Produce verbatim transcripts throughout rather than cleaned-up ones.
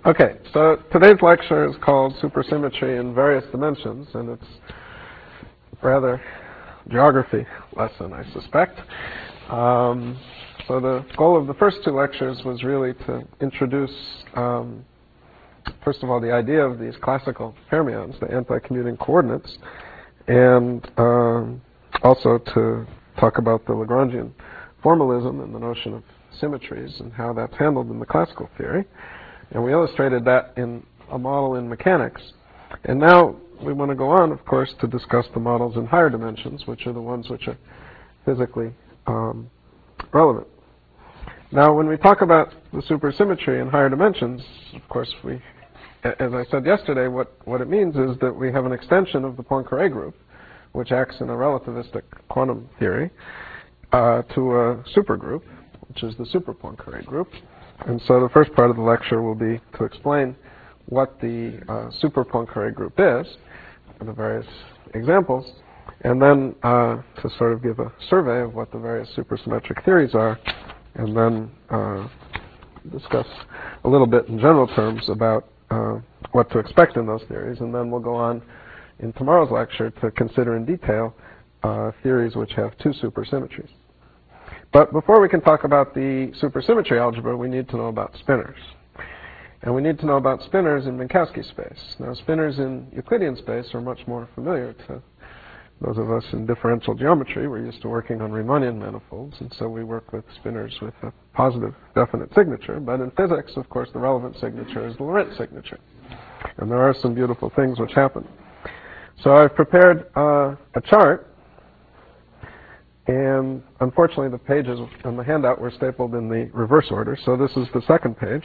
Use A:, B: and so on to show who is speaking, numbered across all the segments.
A: Okay, so today's lecture is called Supersymmetry in Various Dimensions, and it's rather geography lesson, I suspect. Um, so the goal of the first two lectures was really to introduce, um, first of all, the idea of these classical fermions, the anti-commuting coordinates, and um, also to talk about the Lagrangian formalism and the notion of symmetries and how that's handled in the classical theory. And we illustrated that in a model in mechanics. And now we want to go on, of course, to discuss the models in higher dimensions, which are the ones which are physically um, relevant. Now, when we talk about the supersymmetry in higher dimensions, of course, we, as I said yesterday, what, what it means is that we have an extension of the Poincare group, which acts in a relativistic quantum theory, uh, to a supergroup, which is the super Poincare group. And so the first part of the lecture will be to explain what the uh, super Poincare group is, and the various examples, and then uh, to sort of give a survey of what the various supersymmetric theories are, and then uh, discuss a little bit in general terms about uh, what to expect in those theories, and then we'll go on in tomorrow's lecture to consider in detail uh, theories which have two supersymmetries. But before we can talk about the supersymmetry algebra, we need to know about spinors. And we need to know about spinors in Minkowski space. Now, spinors in Euclidean space are much more familiar to those of us in differential geometry. We're used to working on Riemannian manifolds, and so we work with spinors with a positive definite signature. But in physics, of course, the relevant signature is the Lorentz signature. And there are some beautiful things which happen. So I've prepared uh, a chart. And unfortunately, the pages on the handout were stapled in the reverse order. So this is the second page.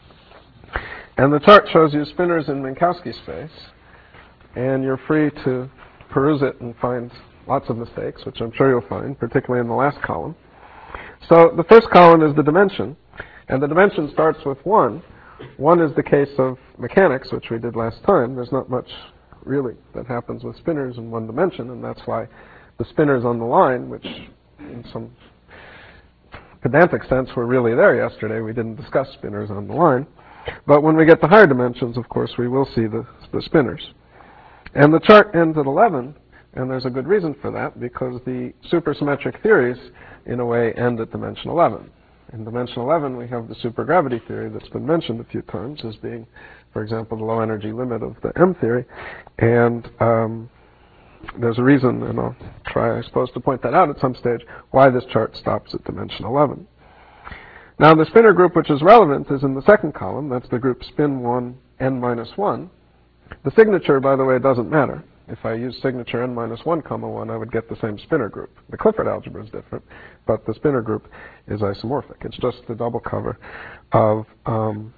A: And the chart shows you spinors in Minkowski space. And you're free to peruse it and find lots of mistakes, which I'm sure you'll find, particularly in the last column. So the first column is the dimension. And the dimension starts with one. One is the case of mechanics, which we did last time. There's not much really that happens with spinors in one dimension, and that's why the spinors on the line, which in some pedantic sense were really there yesterday. We didn't discuss spinors on the line. But when we get to higher dimensions, of course, we will see the, the spinors. And the chart ends at eleven, and there's a good reason for that, because the supersymmetric theories, in a way, end at dimension eleven. In dimension eleven, we have the supergravity theory that's been mentioned a few times as being, for example, the low energy limit of the M theory. And um, there's a reason, and I'll try, I suppose, to point that out at some stage, why this chart stops at dimension eleven. Now, the spinor group which is relevant is in the second column. That's the group spin one, n minus one. The signature, by the way, doesn't matter. If I use signature n minus one comma one, I would get the same spinor group. The Clifford algebra is different, but the spinor group is isomorphic. It's just the double cover of, um,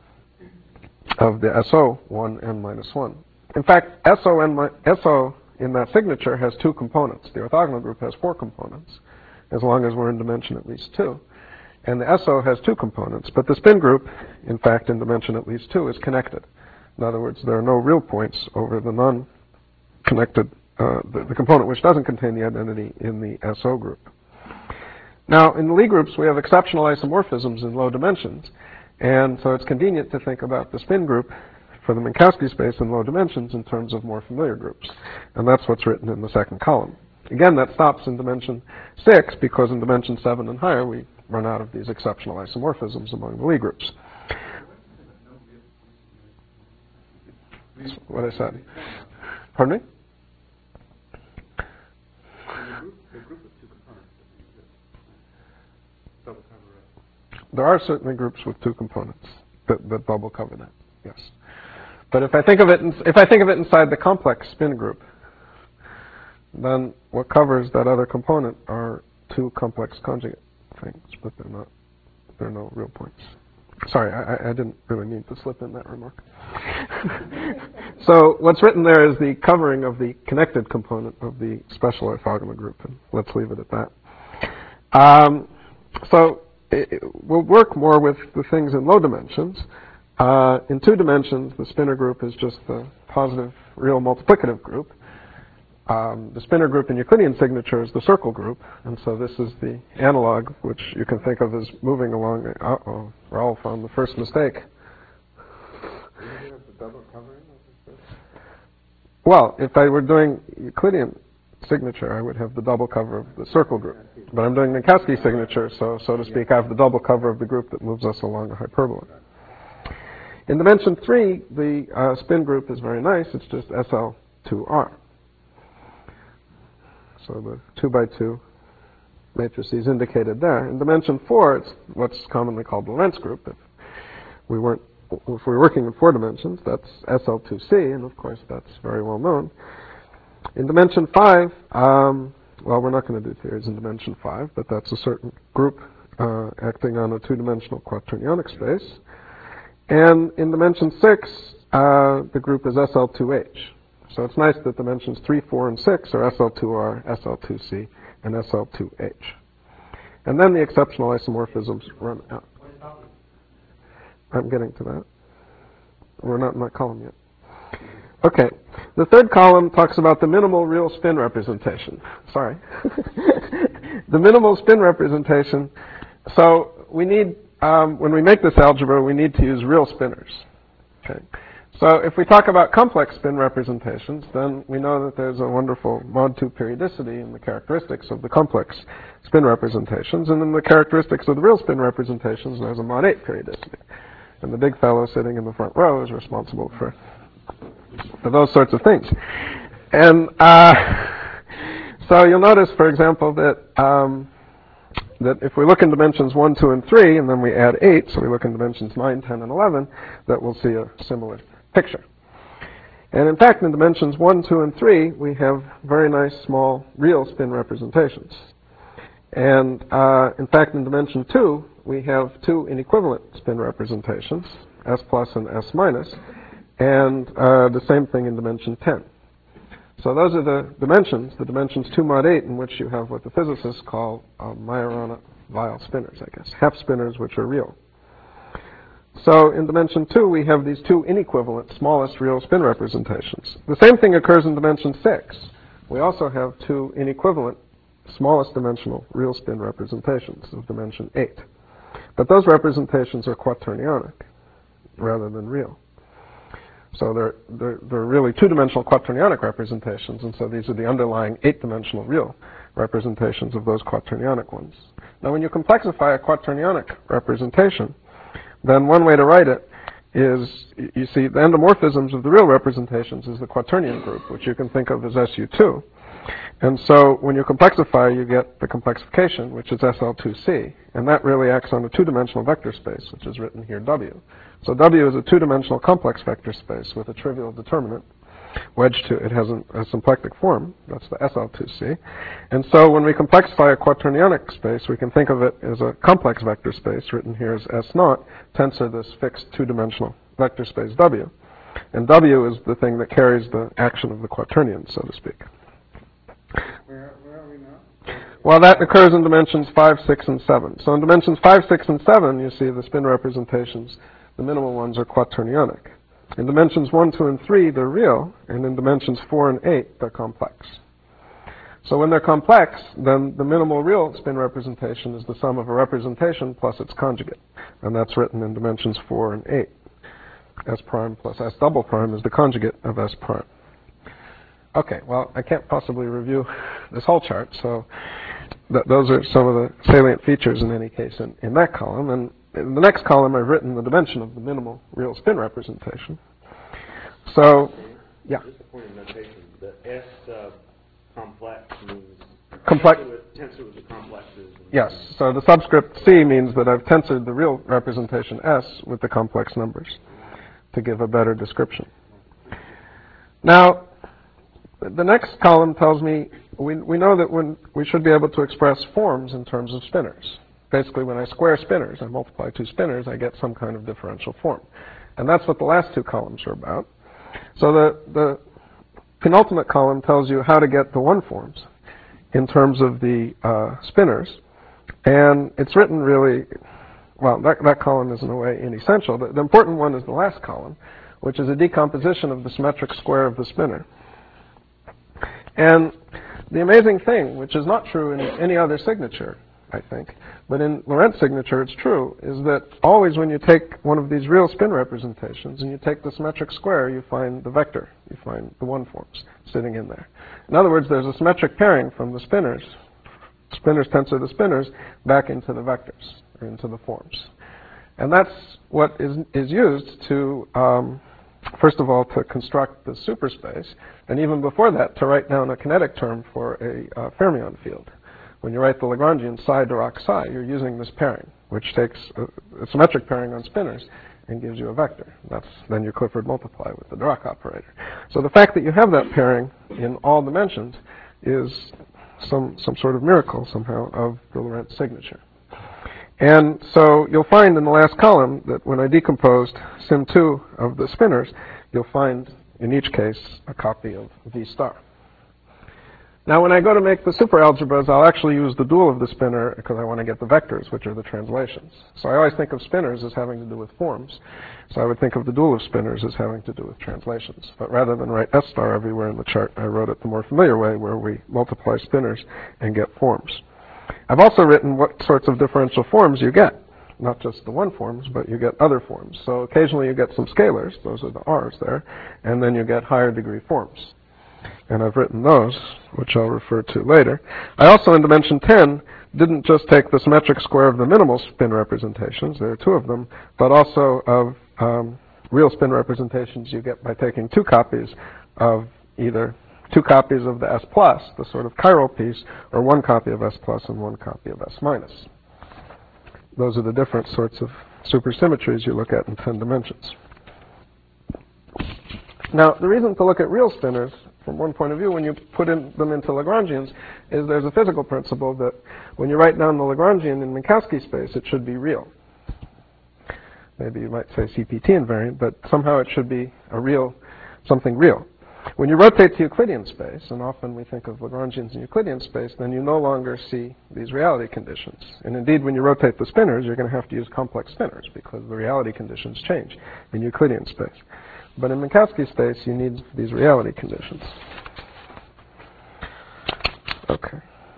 A: of the S O one, n minus one. In fact, S O, n, S O in that signature has two components. The orthogonal group has four components, as long as we're in dimension at least two. And the S O has two components, but the spin group, in fact, in dimension at least two, is connected. In other words, there are no real points over the non-connected, uh, the, the component which doesn't contain the identity in the S O group. Now, in the Lie groups, we have exceptional isomorphisms in low dimensions, and so it's convenient to think about the spin group for the Minkowski space in low dimensions in terms of more familiar groups. And that's what's written in the second column. Again, that stops in dimension six, because in dimension seven and higher, we run out of these exceptional isomorphisms among the Lie groups. That's what I said. Pardon me? There are certainly groups with two components that, that double cover that, yes. But if I think of it, in, if I think of it inside the complex spin group, then what covers that other component are two complex conjugate things, but they're not. There are no real points. Sorry, I, I didn't really mean to slip in that remark. So what's written there is the covering of the connected component of the special orthogonal group, and let's leave it at that. Um, so it, it, we'll work more with the things in low dimensions. Uh, in two dimensions, the spinor group is just the positive real multiplicative group. Um, the spinor group in Euclidean signature is the circle group, and so this is the analog, which you can think of as moving along. Uh-oh, Raoul found the first mistake. double covering? Well, if I were doing Euclidean signature, I would have the double cover of the circle group. But I'm doing Minkowski signature, so so to speak, I have the double cover of the group that moves us along the hyperbola. In dimension three, the uh, spin group is very nice. It's just S L two R. So the two by two matrices indicated there. In dimension four, it's what's commonly called the Lorentz group. If we weren't, if we were working in four dimensions, that's S L two C, and of course that's very well known. In dimension five, um, well, we're not going to do theories in dimension five, but that's a certain group uh, acting on a two-dimensional quaternionic space. And in dimension six, uh, the group is S L two H. So it's nice that dimensions three, four, and six are S L two R, S L two C, and S L two H. And then the exceptional isomorphisms run out. I'm getting to that. We're not in that column yet. Okay. The third column talks about the minimal real spin representation. Sorry. The minimal spin representation. So we need, um, when we make this algebra, we need to use real spinners. Okay. So if we talk about complex spin representations, then we know that there's a wonderful mod two periodicity in the characteristics of the complex spin representations, and in the characteristics of the real spin representations, there's a mod eight periodicity. And the big fellow sitting in the front row is responsible for, for those sorts of things. And uh, so you'll notice, for example, that um, that if we look in dimensions one, two, and three, and then we add eight, so we look in dimensions nine, ten, and eleven, that we'll see a similar picture. And in fact, in dimensions one, two, and three, we have very nice small real spin representations. And uh, in fact, in dimension two, we have two inequivalent spin representations, S plus and S minus, and uh, the same thing in dimension ten. So those are the dimensions, the dimensions two mod eight, in which you have what the physicists call uh, Majorana-Weyl spinners, I guess, half spinners which are real. So in dimension two, we have these two inequivalent smallest real spin representations. The same thing occurs in dimension six. We also have two inequivalent smallest dimensional real spin representations of dimension eight. But those representations are quaternionic rather than real. So they're, they're, they're really two-dimensional quaternionic representations, and so these are the underlying eight-dimensional real representations of those quaternionic ones. Now when you complexify a quaternionic representation, then one way to write it is, you see, the endomorphisms of the real representations is the quaternion group, which you can think of as S U two. And so when you complexify, you get the complexification, which is S L two C. And that really acts on a two-dimensional vector space, which is written here W. So W is a two-dimensional complex vector space with a trivial determinant wedged to it. It has an, a symplectic form. That's the S L two C. And so when we complexify a quaternionic space, we can think of it as a complex vector space, written here as S naught, tensor this fixed two-dimensional vector space W. And W is the thing that carries the action of the quaternion, so to speak.
B: Where, where are we now?
A: Well, that occurs in dimensions five, six, and seven. So in dimensions five, six, and seven, you see the spin representations, the minimal ones are quaternionic. In dimensions one, two, and three, they're real, and in dimensions four and eight, they're complex. So when they're complex, then the minimal real spin representation is the sum of a representation plus its conjugate, and that's written in dimensions four and eight. S prime plus S double prime is the conjugate of S prime. Okay, well, I can't possibly review this whole chart, so th those are some of the salient features in any case in, in that column. And in the next column, I've written the dimension of the minimal real spin representation. So, yeah.
C: Just a point of notation. The S uh, complex means
A: Complex.
C: tensor with, tensor with the complexes.
A: Yes, so the subscript C means that I've tensored the real representation S with the complex numbers to give a better description. Now, the next column tells me we, we know that when we should be able to express forms in terms of spinners. Basically, when I square spinners, I multiply two spinners, I get some kind of differential form. And that's what the last two columns are about. So the, the penultimate column tells you how to get the one forms in terms of the uh, spinners. And it's written really, well, that, that column is in a way inessential. The, the important one is the last column, which is a decomposition of the symmetric square of the spinner. And the amazing thing, which is not true in any other signature, I think. But in Lorentz signature, it's true, is that always when you take one of these real spin representations and you take the symmetric square, you find the vector. You find the one forms sitting in there. In other words, there's a symmetric pairing from the spinners, spinners tensor the spinners, back into the vectors, or into the forms. And that's what is, is used to, um, first of all, to construct the superspace, and even before that, to write down a kinetic term for a uh, fermion field. When you write the Lagrangian psi Dirac psi, you're using this pairing, which takes a, a symmetric pairing on spinners and gives you a vector. That's then you Clifford multiply with the Dirac operator. So the fact that you have that pairing in all dimensions is some, some sort of miracle somehow of the Lorentz signature. And so you'll find in the last column that when I decomposed sim two of the spinners, you'll find in each case a copy of V star. Now when I go to make the superalgebras, I'll actually use the dual of the spinner because I want to get the vectors, which are the translations. So I always think of spinners as having to do with forms. So I would think of the dual of spinners as having to do with translations. But rather than write S star everywhere in the chart, I wrote it the more familiar way where we multiply spinners and get forms. I've also written what sorts of differential forms you get. Not just the one forms, but you get other forms. So occasionally you get some scalars, those are the R's there, and then you get higher degree forms. And I've written those, which I'll refer to later. I also, in dimension ten, didn't just take the symmetric square of the minimal spin representations, there are two of them, but also of um, real spin representations you get by taking two copies of either two copies of the S plus, the sort of chiral piece, or one copy of S plus and one copy of S minus. Those are the different sorts of supersymmetries you look at in ten dimensions. Now, the reason to look at real spinners, from one point of view, when you put in them into Lagrangians, is there's a physical principle that when you write down the Lagrangian in Minkowski space, it should be real. Maybe you might say C P T invariant, but somehow it should be a real, something real. When you rotate to Euclidean space, and often we think of Lagrangians in Euclidean space, then you no longer see these reality conditions. And indeed, when you rotate the spinners, you're going to have to use complex spinners because the reality conditions change in Euclidean space. But in Minkowski space, you need these reality conditions. Okay.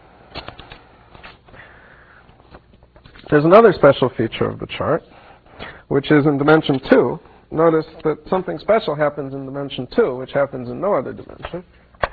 A: There's another special feature of the chart, which is in dimension two. Notice that something special happens in dimension two, which happens in no other dimension,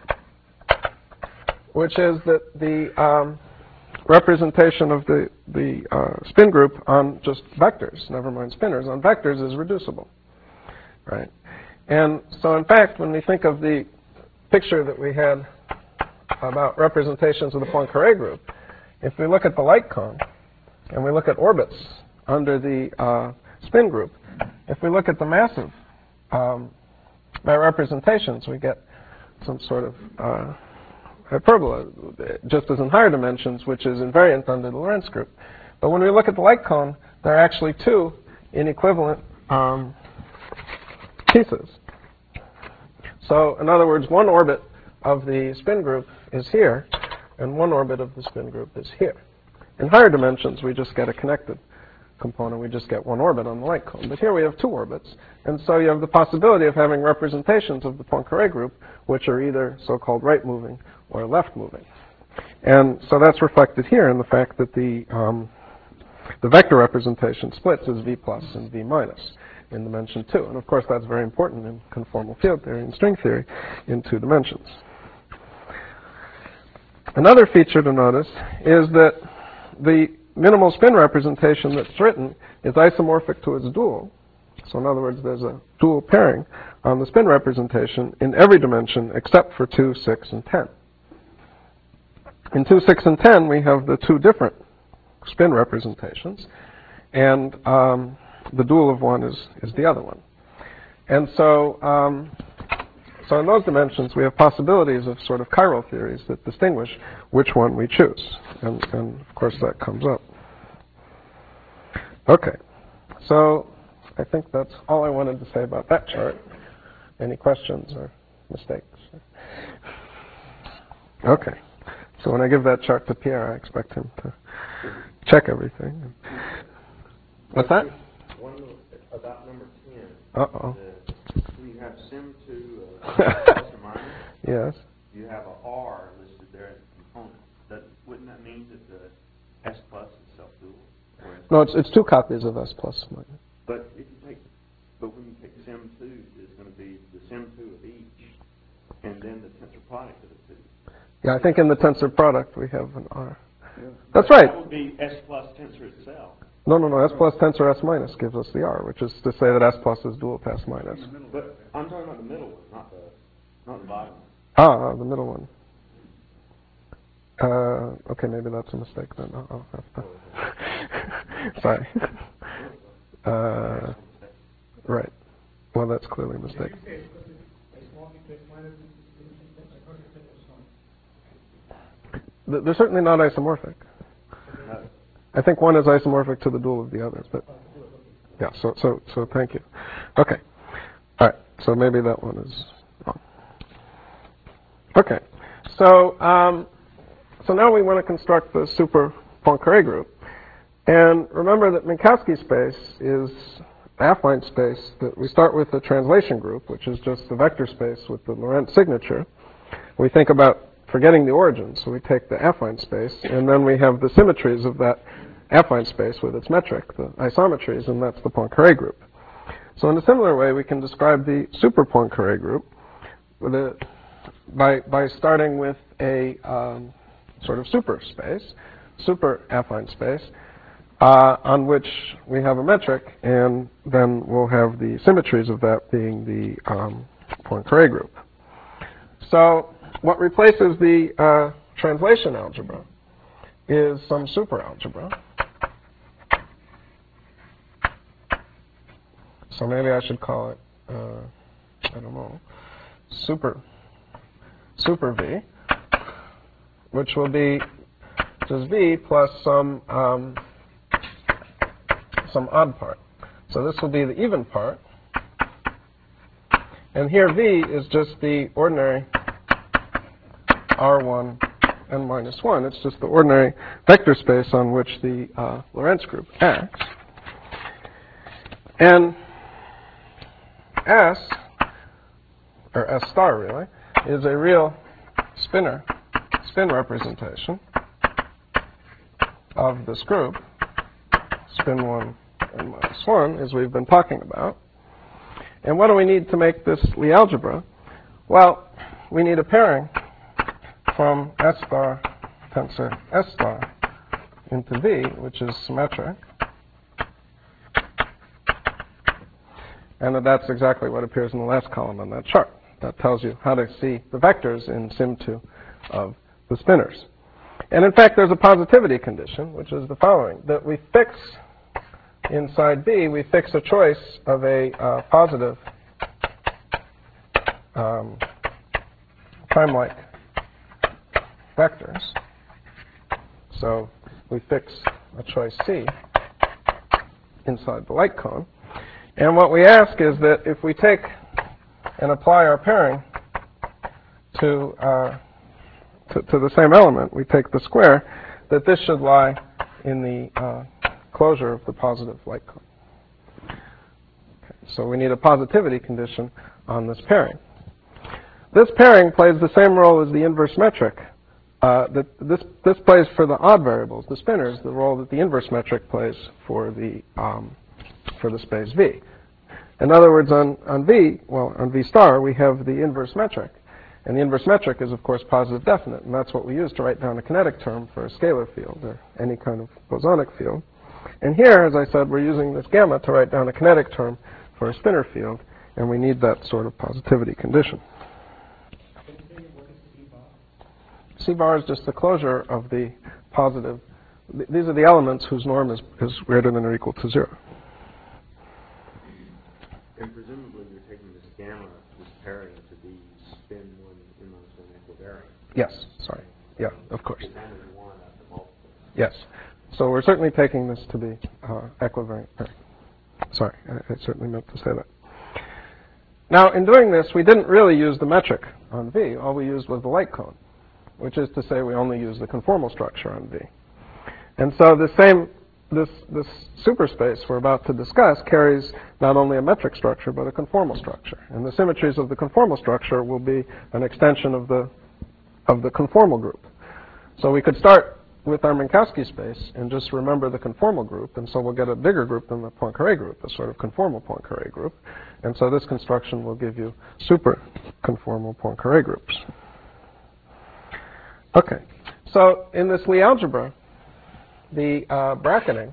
A: which is that the um, representation of the, the uh, spin group on just vectors, never mind spinners, on vectors is reducible. Right? And so, in fact, when we think of the picture that we had about representations of the Poincare group, if we look at the light cone and we look at orbits under the uh, spin group, if we look at the massive um, by representations, we get some sort of uh, hyperbola, just as in higher dimensions, which is invariant under the Lorentz group. But when we look at the light cone, there are actually two inequivalent um, pieces. So, in other words, one orbit of the spin group is here, and one orbit of the spin group is here. In higher dimensions, we just get a connected component. We just get one orbit on the light cone. But here we have two orbits, and so you have the possibility of having representations of the Poincare group, which are either so-called right-moving or left-moving. And so that's reflected here in the fact that the um, the vector representation splits as V plus and V minus in dimension two. And of course, that's very important in conformal field theory and string theory in two dimensions. Another feature to notice is that the minimal spin representation that's written is isomorphic to its dual. So in other words, there's a dual pairing on the spin representation in every dimension except for two, six, and ten. In two, six, and ten, we have the two different spin representations, and um, the dual of one is, is the other one. And so, um, so in those dimensions, we have possibilities of sort of chiral theories that distinguish which one we choose. And, and of course, that comes up. Okay. So I think that's all I wanted to say about that chart. Any questions or mistakes? Okay. So when I give that chart to Pierre, I expect him to check everything. What's that?
C: One about number ten.
A: Uh-oh.
C: You have sim two uh, plus or minus.
A: Yes.
C: You have a R listed there as a component. That, wouldn't that mean that the S plus
A: No, it's, it's two copies of S plus minus.
C: But if you take, but when you take sim two, it's going to be the sim two of each, and then the tensor product of the two.
A: Yeah, I think in the tensor product we have an R.
B: Yeah.
A: That's right.
C: That would be S plus tensor itself.
A: No, no, no. S plus tensor S minus gives us the R, which is to say that S plus is dual to S minus.
C: But I'm talking about the middle one, not the, not the bottom one.
A: Ah, the middle one. Uh, okay, maybe that's a mistake then. I'll, I'll have to. Sorry. Uh, right. Well, that's clearly a mistake. Th- They're certainly not isomorphic.
C: No.
A: I think one is isomorphic to the dual of the others, but yeah. So, so, so, thank you. Okay. All right. So maybe that one is wrong. Okay. So, um, so now we want to construct the super Poincare group, and remember that Minkowski space is the affine space that we start with the translation group, which is just the vector space with the Lorentz signature. We think about forgetting the origin, so we take the affine space, and then we have the symmetries of that affine space with its metric, the isometries, and that's the Poincare group. So in a similar way, we can describe the super Poincare group with a, by, by starting with a um, sort of super space, super affine space, uh, on which we have a metric, and then we'll have the symmetries of that being the um, Poincare group. So what replaces the uh, translation algebra is some super algebra. So maybe I should call it, uh, I don't know, super, super V, which will be just V plus some, um, some odd part. So this will be the even part. And here V is just the ordinary R one n minus one. It's just the ordinary vector space on which the uh, Lorentz group acts. And S, or S star really, is a real spinor, spin representation of this group, spin one n minus one, as we've been talking about. And what do we need to make this Lie algebra? Well, we need a pairing from S star tensor S star into V, which is symmetric. And that's exactly what appears in the last column on that chart. That tells you how to see the vectors in sim two of the spinors. And in fact, there's a positivity condition, which is the following, that we fix inside B, we fix a choice of a uh, positive um, prime-like vectors. So we fix a choice C inside the light cone. And what we ask is that if we take and apply our pairing to, uh, to, to the same element, we take the square, that this should lie in the uh, closure of the positive light cone. Okay, so we need a positivity condition on this pairing. This pairing plays the same role as the inverse metric. Uh, that this, this plays for the odd variables, the spinors, the role that the inverse metric plays for the, um, for the space V. In other words, on, on V, well, on V star, we have the inverse metric. And the inverse metric is, of course, positive definite. And that's what we use to write down a kinetic term for a scalar field or any kind of bosonic field. And here, as I said, we're using this gamma to write down a kinetic term for a spinor field. And we need that sort of positivity condition. C bar is just the closure of the positive. Th these are the elements whose norm is, is greater than or equal to zero.
C: And presumably you're taking this gamma, this pairing, to be spin one n minus one equivariant.
A: Yes, sorry. Yeah, of course.
C: It's only one of the multiple.
A: Yes. So we're certainly taking this to be uh, equivariant pairing. Sorry, I, I certainly meant to say that. Now, in doing this, we didn't really use the metric on V. All we used was the light cone, which is to say we only use the conformal structure on V. And so the same, this, this superspace we're about to discuss carries not only a metric structure, but a conformal structure. And the symmetries of the conformal structure will be an extension of the, of the conformal group. So we could start with our Minkowski space and just remember the conformal group, and so we'll get a bigger group than the Poincare group, a sort of conformal Poincare group. And so this construction will give you super conformal Poincare groups. Okay, so in this Lie algebra, the uh, bracketing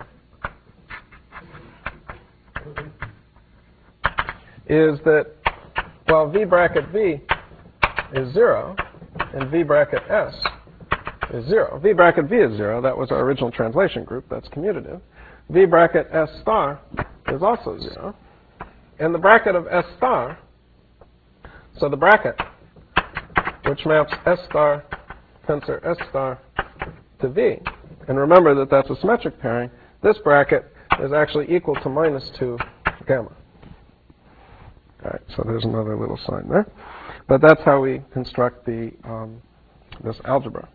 A: is that, well, V bracket V is zero, and V bracket S is zero. V bracket V is zero. That was our original translation group. That's commutative. V bracket S star is also zero. And the bracket of S star, so the bracket, which maps S star tensor S star to V, and remember that that's a symmetric pairing, this bracket is actually equal to minus two gamma. All right, so there's another little sign there. But that's how we construct the um, this algebra.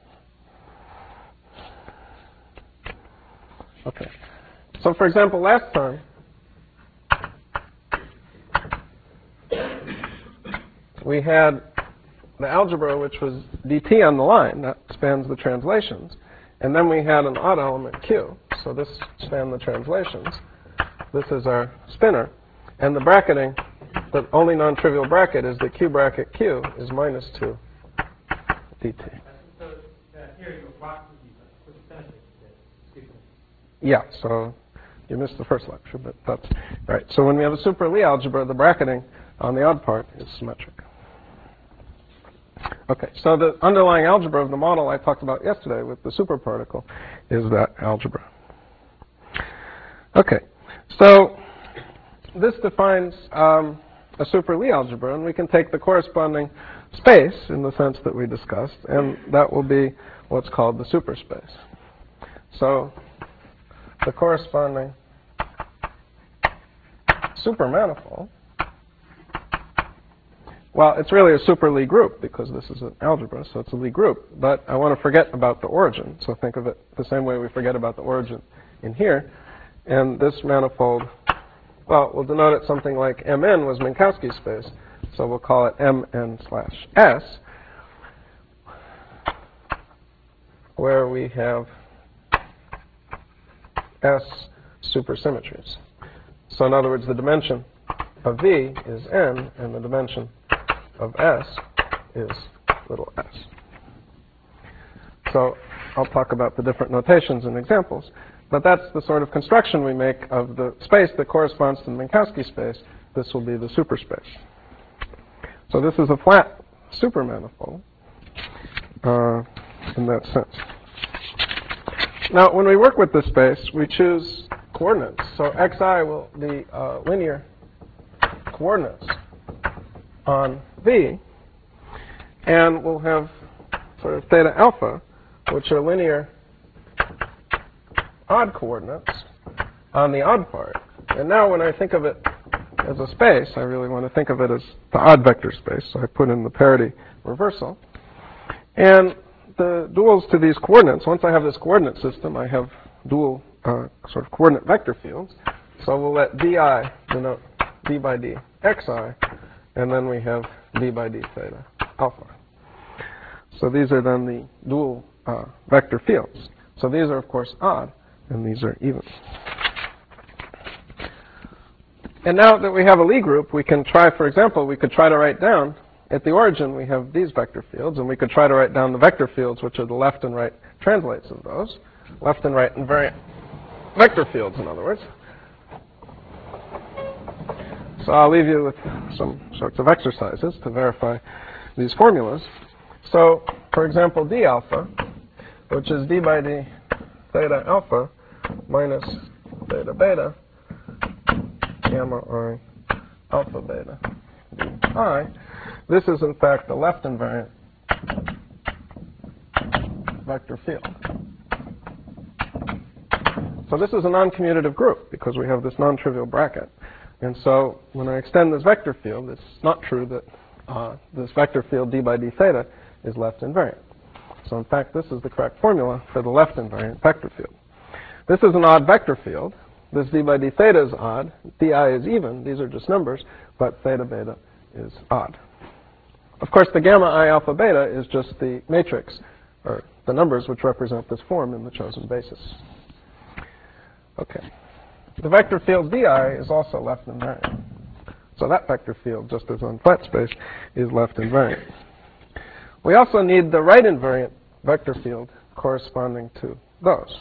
A: Okay. So for example, last time, we had the algebra, which was dt on the line. That spans the translations. And then we had an odd element q. So this spanned the translations. This is our spinner. And the bracketing, the only non-trivial bracket is that q bracket q is minus two dt.
D: So uh, here you walk with the benefit.
A: Yeah, so you missed the first lecture, but that's right. So when we have a super Lie algebra, the bracketing on the odd part is symmetric. Okay, so the underlying algebra of the model I talked about yesterday with the superparticle is that algebra. Okay, so this defines um, a super Lie algebra, and we can take the corresponding space in the sense that we discussed, and that will be what's called the superspace. So the corresponding supermanifold, well, it's really a super Lie group because this is an algebra, so it's a Lie group. But I want to forget about the origin, so think of it the same way we forget about the origin in here. And this manifold, well, we'll denote it something like Mn was Minkowski space, so we'll call it Mn slash S, where we have S supersymmetries. So in other words, the dimension of V is n, and the dimension of S is little s. So I'll talk about the different notations and examples. But that's the sort of construction we make of the space that corresponds to the Minkowski space. This will be the superspace. So this is a flat supermanifold uh, in that sense. Now, when we work with this space, we choose coordinates. So xi will be uh, linear coordinates on V, and we'll have sort of theta alpha, which are linear odd coordinates on the odd part. And now when I think of it as a space, I really want to think of it as the odd vector space. So I put in the parity reversal. And the duals to these coordinates, once I have this coordinate system, I have dual uh, sort of coordinate vector fields. So we'll let di denote d by d xi, and then we have d by d theta alpha. So these are then the dual uh, vector fields. So these are, of course, odd, and these are even. And now that we have a Lie group, we can try, for example, we could try to write down, at the origin we have these vector fields, and we could try to write down the vector fields, which are the left and right translates of those. Left and right invariant vector fields, in other words. So I'll leave you with some sorts of exercises to verify these formulas. So, for example, d alpha, which is d by d theta alpha minus theta beta gamma I alpha beta d I. This is, in fact, the left invariant vector field. So this is a non-commutative group because we have this non-trivial bracket. And so when I extend this vector field, it's not true that uh, this vector field d by d theta is left invariant. So in fact, this is the correct formula for the left invariant vector field. This is an odd vector field. This d by d theta is odd. Di is even. These are just numbers. But theta beta is odd. Of course, the gamma I alpha beta is just the matrix or the numbers which represent this form in the chosen basis. Okay. The vector field vi is also left invariant. So that vector field, just as on flat space, is left invariant. We also need the right invariant vector field corresponding to those.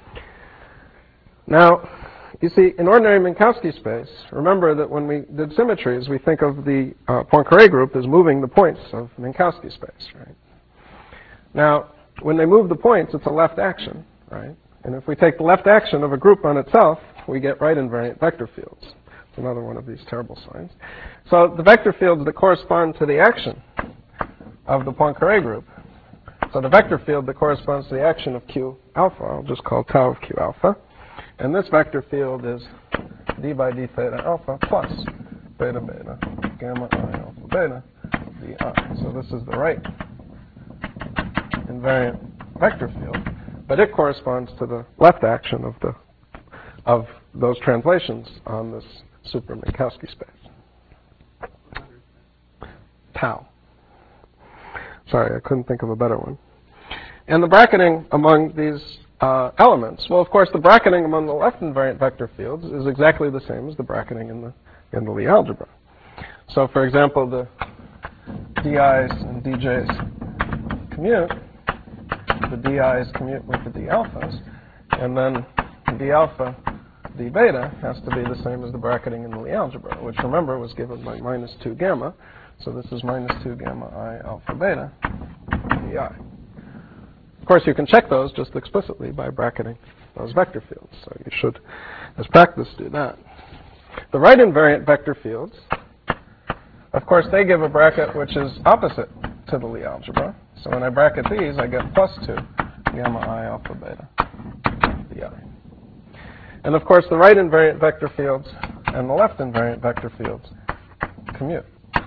A: Now, you see, in ordinary Minkowski space, remember that when we did symmetries, we think of the uh, Poincare group as moving the points of Minkowski space, right? Now, when they move the points, it's a left action, right? And if we take the left action of a group on itself, we get right invariant vector fields. It's another one of these terrible signs. So the vector fields that correspond to the action of the Poincare group, so the vector field that corresponds to the action of Q alpha, I'll just call tau of Q alpha. And this vector field is d by d theta alpha plus beta beta gamma I alpha beta di. So this is the right invariant vector field, but it corresponds to the left action of the of those translations on this super Minkowski space. Tau. Sorry, I couldn't think of a better one. And the bracketing among these uh, elements, well, of course, the bracketing among the left invariant vector fields is exactly the same as the bracketing in the in the Lie algebra. So, for example, the di's and dj's commute. The di's commute with the d alphas, and then d alpha, d beta has to be the same as the bracketing in the Lie algebra, which, remember, was given by minus two gamma. So this is minus two gamma I alpha beta di. Of course, you can check those just explicitly by bracketing those vector fields. So you should, as practice, do that. The right invariant vector fields, of course, they give a bracket which is opposite to the Lie algebra. So when I bracket these, I get plus two gamma I alpha beta di. And of course, the right invariant vector fields and the left invariant vector fields commute.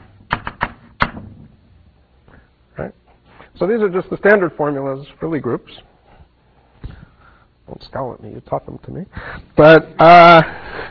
A: Right? So these are just the standard formulas for Lie groups. Don't scowl at me, you taught them to me. But, uh,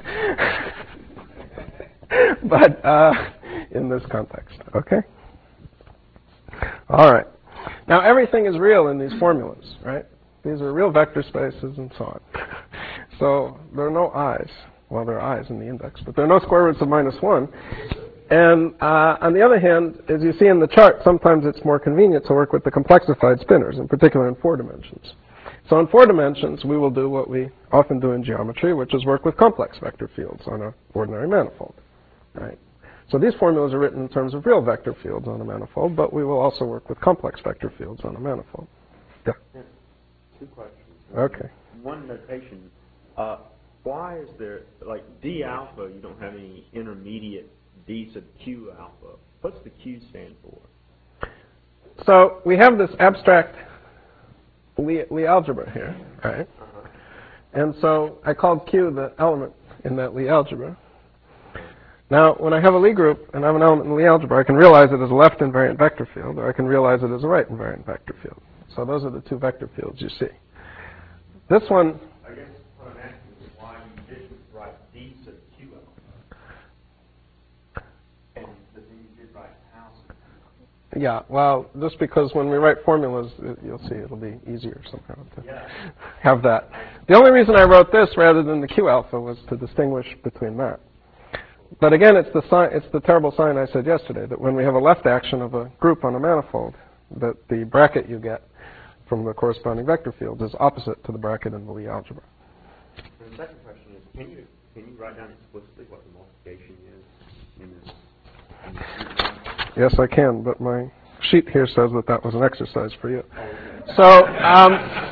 A: but uh, in this context, okay? All right. Now, everything is real in these formulas, right? These are real vector spaces and so on. So there are no i's. Well, there are i's in the index, but there are no square roots of minus one. And uh, on the other hand, as you see in the chart, sometimes it's more convenient to work with the complexified spinors, in particular in four dimensions. So in four dimensions, we will do what we often do in geometry, which is work with complex vector fields on an ordinary manifold, right? So these formulas are written in terms of real vector fields on a manifold, but we will also work with complex vector fields on a manifold. Yeah?
C: Yeah. Two questions.
A: Okay.
C: One notation. Uh, why is there, like d alpha, you don't have any intermediate d sub q alpha? What's the q stand for?
A: So we have this abstract Lie, Lie algebra here, right?
C: Uh-huh.
A: And so I called q the element in that Lie algebra. Now, when I have a Lie group and I have an element in the Lie algebra, I can realize it as a left invariant vector field, or I can realize it as a right invariant vector field. So those are the two vector fields you see. This one,
C: I guess what I'm asking is why you didn't write d sub q alpha, and then you did write tau sub q.
A: yeah, well, just because when we write formulas, it, you'll see it'll be easier somehow to
C: Yeah.
A: have that. The only reason I wrote this rather than the q alpha was to distinguish between that. But again, it's the sign, it's the terrible sign I said yesterday, that when we have a left action of a group on a manifold, that the bracket you get from the corresponding vector fields is opposite to the bracket in the Lie algebra.
C: And the second question is, can you can you write down explicitly what the multiplication is in this? In this
A: Yes, I can, but my sheet here says that that was an exercise for you. So, um,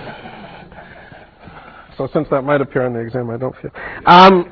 A: so since that might appear on the exam, I don't feel. Um,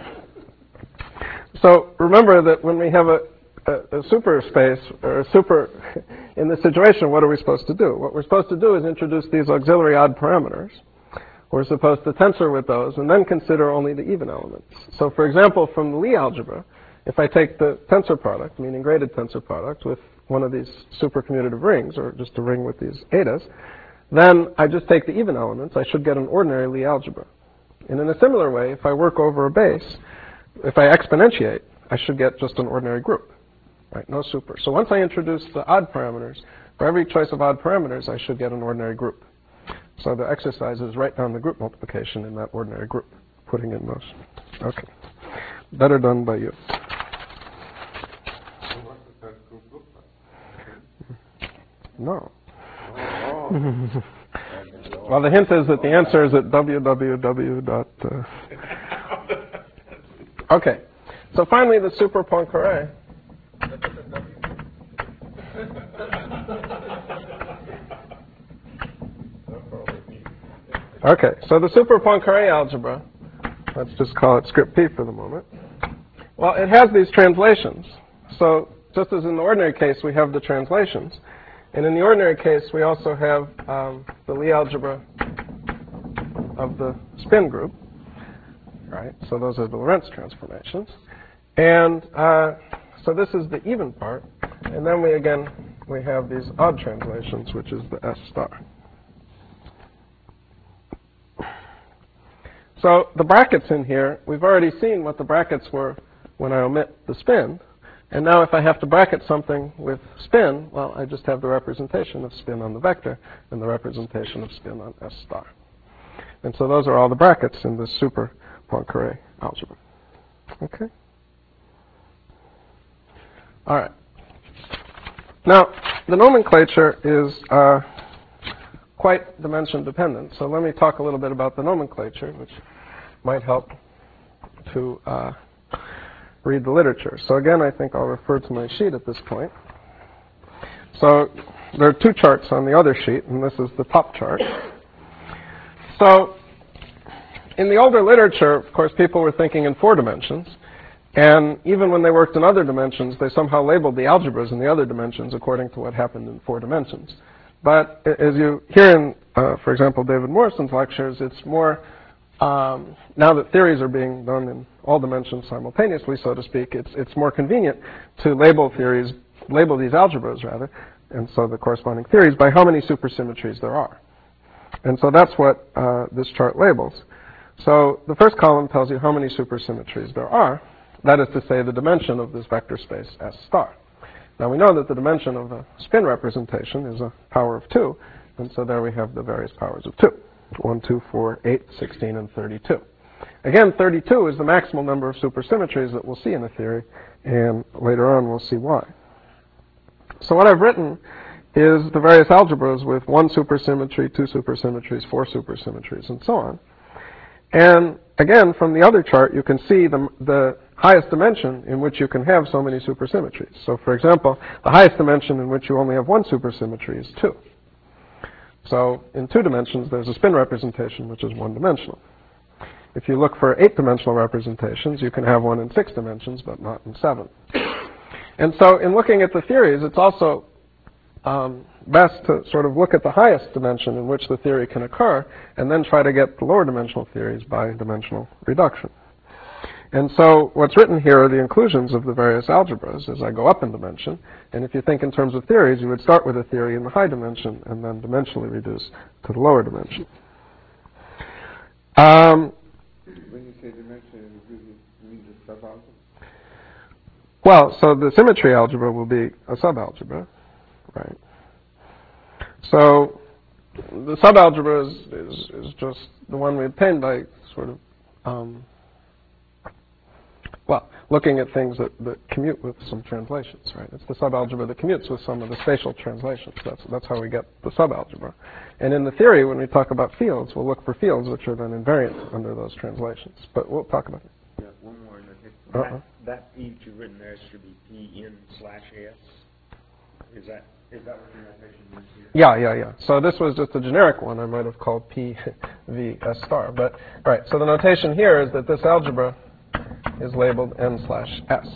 A: So remember that when we have a, a, a super space, or a super, in this situation, what are we supposed to do? What we're supposed to do is introduce these auxiliary odd parameters. We're supposed to tensor with those and then consider only the even elements. So for example, from the Lie algebra, if I take the tensor product, meaning graded tensor product, with one of these supercommutative rings, or just a ring with these etas, then I just take the even elements. I should get an ordinary Lie algebra. And in a similar way, if I work over a base, if I exponentiate, I should get just an ordinary group, right? No super. So once I introduce the odd parameters, for every choice of odd parameters, I should get an ordinary group. So the exercise is write down the group multiplication in that ordinary group, putting in those. Okay. Better done by you.
B: So what does that group look like?
A: No.
B: Oh.
A: Well, the hint is that the answer is at www. Dot, uh, okay. So finally, the super Poincare. Okay, so the super Poincare algebra, let's just call it script P for the moment. Well, it has these translations. So just as in the ordinary case, we have the translations. And in the ordinary case, we also have um, the Lie algebra of the spin group. Right? So those are the Lorentz transformations. And uh, so this is the even part. And then we, again, we have these odd translations, which is the S star. So the brackets in here, we've already seen what the brackets were when I omit the spin. And now if I have to bracket something with spin, well, I just have the representation of spin on the vector and the representation of spin on S star. And so those are all the brackets in this super Poincare algebra. Okay? All right. Now, the nomenclature is uh, quite dimension dependent. So let me talk a little bit about the nomenclature, which might help to uh, read the literature. So again, I think I'll refer to my sheet at this point. So there are two charts on the other sheet, and this is the top chart. So in the older literature, of course, people were thinking in four dimensions. And even when they worked in other dimensions, they somehow labeled the algebras in the other dimensions according to what happened in four dimensions. But as you hear in, uh, for example, David Morrison's lectures, it's more, um, now that theories are being done in all dimensions simultaneously, so to speak, it's, it's more convenient to label theories, label these algebras, rather, and so the corresponding theories, by how many supersymmetries there are. And so that's what uh, this chart labels. So the first column tells you how many supersymmetries there are. That is to say, the dimension of this vector space S star. Now we know that the dimension of a spin representation is a power of two, and so there we have the various powers of two. one, two, four, eight, sixteen, and thirty-two. Again, thirty-two is the maximal number of supersymmetries that we'll see in a theory, and later on we'll see why. So what I've written is the various algebras with one supersymmetry, two supersymmetries, four supersymmetries, and so on. And again, from the other chart, you can see the, the highest dimension in which you can have so many supersymmetries. So for example, the highest dimension in which you only have one supersymmetry is two. So in two dimensions, there's a spin representation, which is one-dimensional. If you look for eight-dimensional representations, you can have one in six dimensions, but not in seven. And so in looking at the theories, it's also um, best to sort of look at the highest dimension in which the theory can occur, and then try to get the lower dimensional theories by dimensional reduction. And so what's written here are the inclusions of the various algebras as I go up in dimension. And if you think in terms of theories, you would start with a theory in the high dimension and then dimensionally reduce to the lower dimension. Um,
B: When you say dimension, you mean the subalgebra?
A: well, so the symmetry algebra will be a subalgebra, right? So the subalgebra is, is, is just the one we obtained by sort of um, Well, looking at things that, that commute with some translations, right? It's the subalgebra that commutes with some of the spatial translations. That's, that's how we get the subalgebra. And in the theory, when we talk about fields, we'll look for fields which are then invariant under those translations. But we'll talk about it.
C: Yeah, one more.
A: Uh-uh.
C: That, that P that you've written there should be P N slash S. Is that is that what the notation is here?
A: Yeah, yeah, yeah. So this was just a generic one. I might have called P V S star. But, right, so the notation here is that this algebra is labeled N slash S.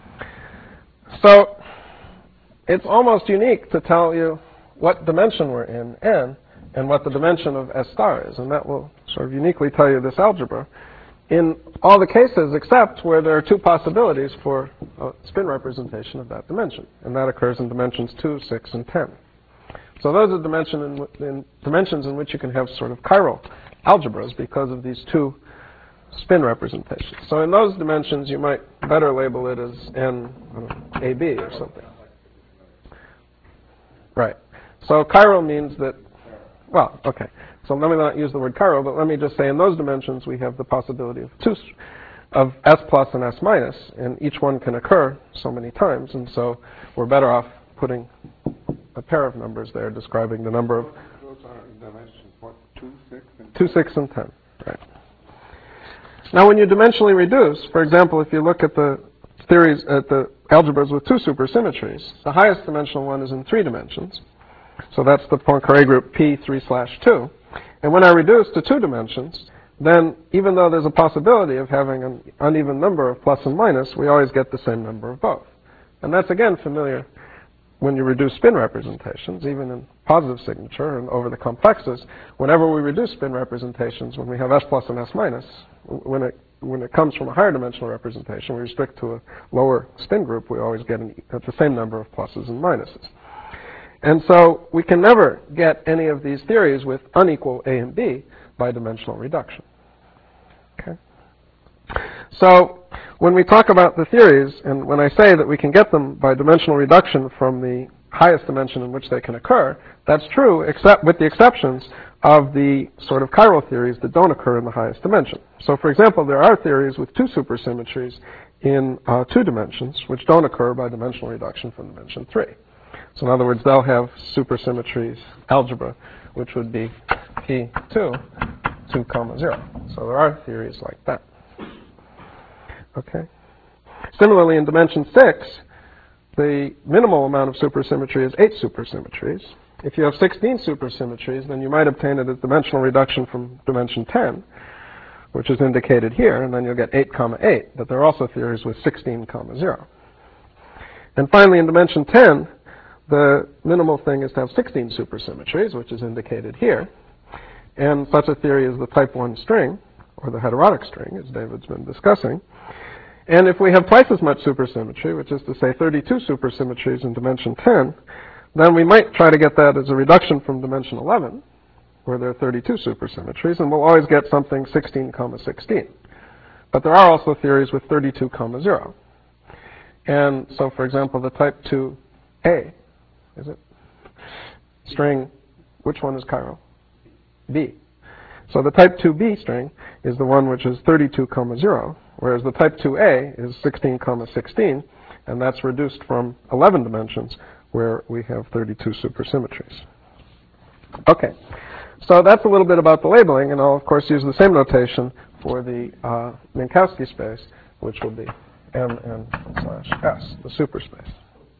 A: So it's almost unique to tell you what dimension we're in, N, and what the dimension of S star is. And that will sort of uniquely tell you this algebra in all the cases except where there are two possibilities for a spin representation of that dimension. And that occurs in dimensions two, six, and ten. So those are dimension in, in dimensions in which you can have sort of chiral algebras because of these two spin representations. So in those dimensions, you might better label it as N, I don't know, A B or something. Right. So chiral means that, well, okay. So let me not use the word chiral, but let me just say in those dimensions we have the possibility of two, of S plus and S minus, and each one can occur so many times, and so we're better off putting a pair of numbers there describing the number of...
B: Those are in dimensions, what, two, six, and
A: two, six, and ten, right. Now when you dimensionally reduce, for example, if you look at the theories, at the algebras with two supersymmetries, the highest dimensional one is in three dimensions. So that's the Poincare group P three slash two. And when I reduce to two dimensions, then even though there's a possibility of having an uneven number of plus and minus, we always get the same number of both. And that's again familiar when you reduce spin representations, even in positive signature and over the complexes. Whenever we reduce spin representations, when we have S plus and S minus, when it when it comes from a higher dimensional representation, we restrict to a lower spin group, we always get an, at the same number of pluses and minuses. And so we can never get any of these theories with unequal A and B by dimensional reduction. Okay? So when we talk about the theories, and when I say that we can get them by dimensional reduction from the highest dimension in which they can occur, that's true except with the exceptions of the sort of chiral theories that don't occur in the highest dimension. So for example, there are theories with two supersymmetries in uh, two dimensions which don't occur by dimensional reduction from dimension three. So in other words, they'll have supersymmetries algebra, which would be P two, two comma zero. So there are theories like that. Okay. Similarly, in dimension six, the minimal amount of supersymmetry is eight supersymmetries. If you have sixteen supersymmetries, then you might obtain it as dimensional reduction from dimension ten, which is indicated here, and then you'll get eight comma eight. But there are also theories with sixteen comma zero. And finally, in dimension ten, the minimal thing is to have sixteen supersymmetries, which is indicated here. And such a theory is the type one string, or the heterotic string, as David's been discussing. And if we have twice as much supersymmetry, which is to say thirty-two supersymmetries in dimension ten, then we might try to get that as a reduction from dimension eleven, where there are thirty-two supersymmetries, and we'll always get something sixteen comma sixteen. But there are also theories with thirty-two comma zero. And so, for example, the type two A, is it? String, which one is chiral? B. So the type two B string is the one which is thirty-two comma zero, whereas the type two A is sixteen comma sixteen, and that's reduced from eleven dimensions, where we have thirty-two supersymmetries. Okay, so that's a little bit about the labeling, and I'll of course use the same notation for the uh, Minkowski space, which will be M N slash S, the superspace.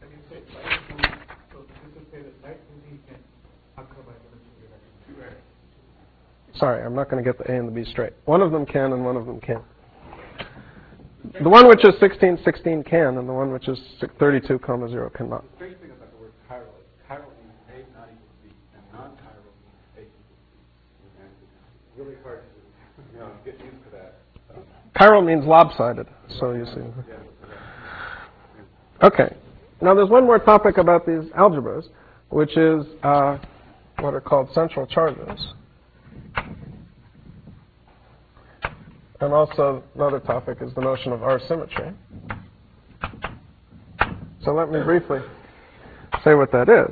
A: Sorry, I'm not going to get the A and the B straight. One of them can and one of them can't. The one which is sixteen sixteen can, and the one which is thirty-two comma zero cannot.
B: The great thing about the word chiral is chiral means A not equal to B, and non-chiral means A equal to B. And it's really hard to you know, get used to that. Um,
A: Chiral means lopsided, so you see. Okay. Now there's one more topic about these algebras, which is uh, what are called central charges. And also another topic is the notion of R symmetry. So let me briefly say what that is.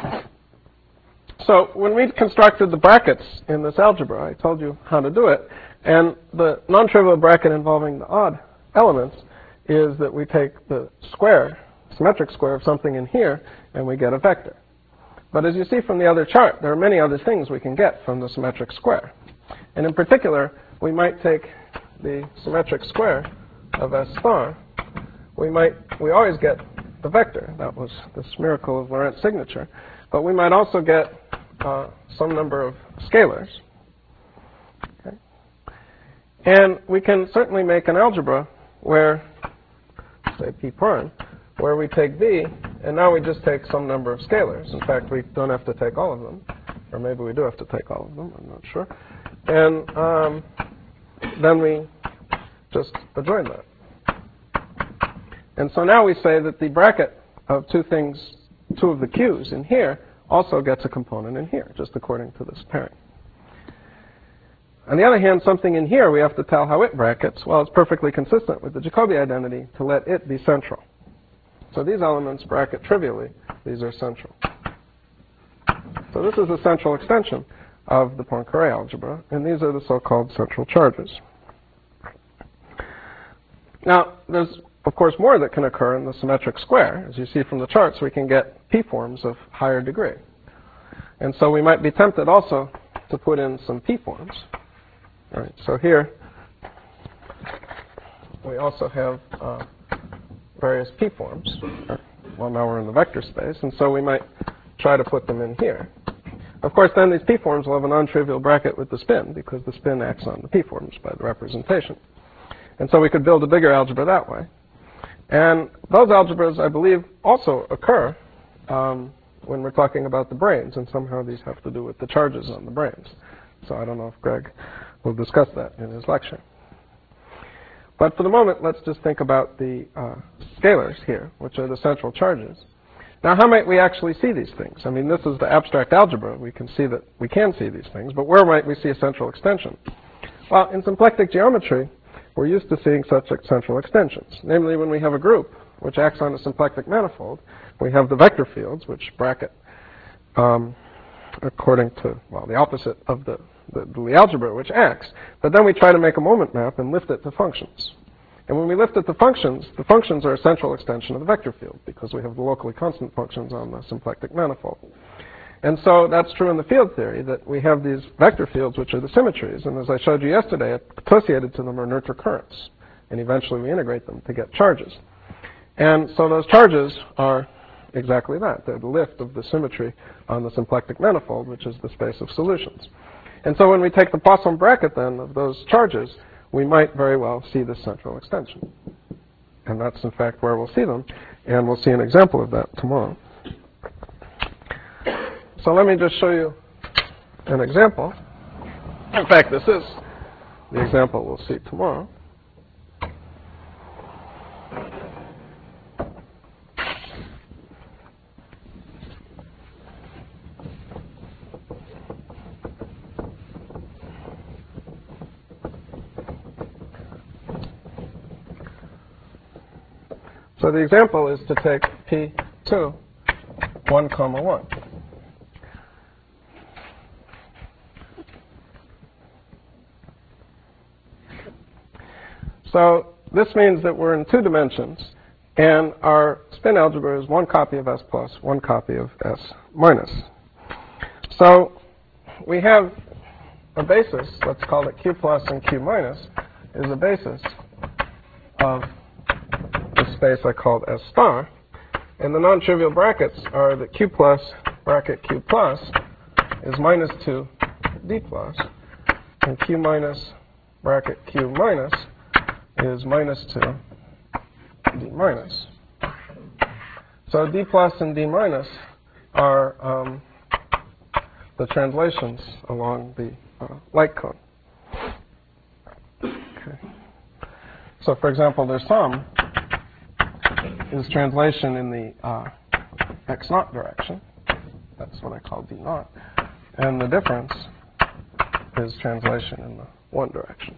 A: So when we constructed the brackets in this algebra, I told you how to do it. And the non-trivial bracket involving the odd elements is that we take the square, symmetric square of something in here, and we get a vector. But as you see from the other chart, there are many other things we can get from the symmetric square. And in particular, we might take the symmetric square of S star. We might, we always get the vector. That was this miracle of Lorentz signature. But we might also get uh, some number of scalars. Okay. And we can certainly make an algebra where, say P prime, where we take V, and now we just take some number of scalars. In fact, we don't have to take all of them. Or maybe we do have to take all of them, I'm not sure. And um, then we just adjoin that. And so now we say that the bracket of two things, two of the Q's in here, also gets a component in here, just according to this pairing. On the other hand, something in here, we have to tell how it brackets. Well, it's perfectly consistent with the Jacobi identity to let it be central. So these elements bracket trivially. These are central. So this is a central extension of the Poincare algebra, and these are the so-called central charges. Now, there's, of course, more that can occur in the symmetric square. As you see from the charts, we can get p-forms of higher degree. And so we might be tempted also to put in some p-forms. All right, so here we also have uh, various p-forms. Well, now we're in the vector space, and so we might try to put them in here. Of course, then these p-forms will have a non-trivial bracket with the spin, because the spin acts on the p-forms by the representation. And so we could build a bigger algebra that way. And those algebras, I believe, also occur um, when we're talking about the branes, and somehow these have to do with the charges on the branes. So I don't know if Greg will discuss that in his lecture. But for the moment, let's just think about the uh, scalars here, which are the central charges. Now, how might we actually see these things? I mean, this is the abstract algebra. We can see that we can see these things, but where might we see a central extension? Well, in symplectic geometry, we're used to seeing such central extensions. Namely, when we have a group which acts on a symplectic manifold, we have the vector fields, which bracket um, according to, well, the opposite of the, the, the algebra, which acts. But then we try to make a moment map and lift it to functions. And when we lift it to functions, the functions are a central extension of the vector field, because we have the locally constant functions on the symplectic manifold. And so that's true in the field theory, that we have these vector fields, which are the symmetries. And as I showed you yesterday, associated to them are Noether currents. And eventually we integrate them to get charges. And so those charges are exactly that. They're the lift of the symmetry on the symplectic manifold, which is the space of solutions. And so when we take the Poisson bracket, then, of those charges, we might very well see this central extension. And that's, in fact, where we'll see them. And we'll see an example of that tomorrow. So let me just show you an example. In fact, this is the example we'll see tomorrow. So the example is to take P two, one comma one. So this means that we're in two dimensions, and our spin algebra is one copy of S plus, one copy of S minus. So we have a basis, let's call it Q plus and Q minus, is a basis of the space I called S star. And the non-trivial brackets are that Q plus bracket Q plus is minus two D plus, and Q minus bracket Q minus is minus two D minus. So D plus and D minus are um, the translations along the uh, light cone. Okay. So for example, their sum is translation in the uh, x naught direction. That's what I call D naught. And the difference is translation in the one direction.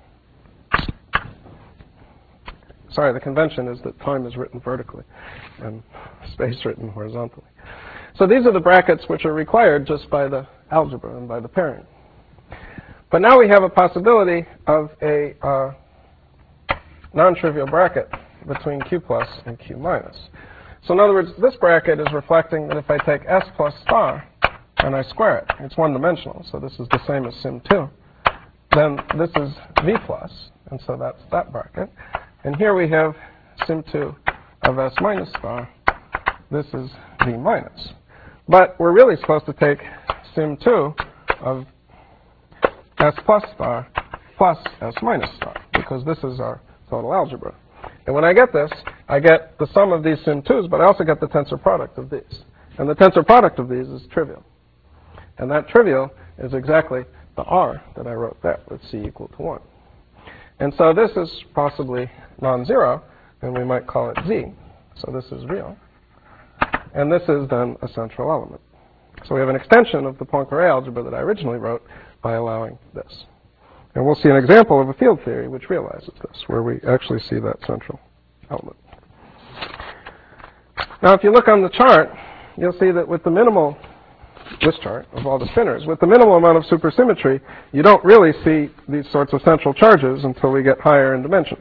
A: Sorry, the convention is that time is written vertically and space written horizontally. So these are the brackets which are required just by the algebra and by the pairing. But now we have a possibility of a uh, non-trivial bracket between Q plus and Q minus. So in other words, this bracket is reflecting that if I take S plus star and I square it, it's one-dimensional, so this is the same as sim two, then this is V plus, and so that's that bracket. And here we have sim two of S minus star. This is V minus. But we're really supposed to take sim two of S plus star plus S minus star, because this is our total algebra. And when I get this, I get the sum of these sim twos, but I also get the tensor product of these. And the tensor product of these is trivial. And that trivial is exactly the R that I wrote there with C equal to one. And so this is possibly non-zero, and we might call it Z. So this is real. And this is then a central element. So we have an extension of the Poincare algebra that I originally wrote by allowing this. And we'll see an example of a field theory which realizes this, where we actually see that central element. Now, if you look on the chart, you'll see that with the minimal this chart of all the spinors. With the minimal amount of supersymmetry, you don't really see these sorts of central charges until we get higher in dimension.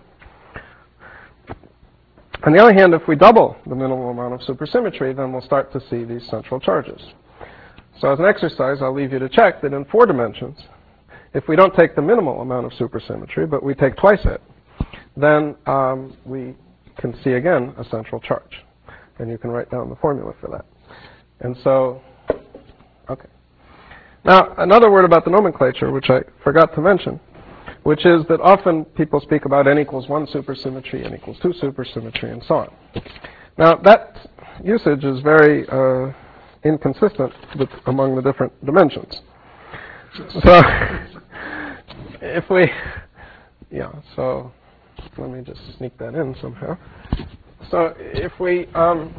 A: On the other hand, if we double the minimal amount of supersymmetry, then we'll start to see these central charges. So as an exercise, I'll leave you to check that in four dimensions, if we don't take the minimal amount of supersymmetry, but we take twice it, then um, we can see again a central charge. And you can write down the formula for that. And so, okay. Now, another word about the nomenclature, which I forgot to mention, which is that often people speak about n equals one supersymmetry, n equals two supersymmetry, and so on. Now, that usage is very uh, inconsistent with, among the different dimensions. So, if we, yeah, so let me just sneak that in somehow. So, if we, um,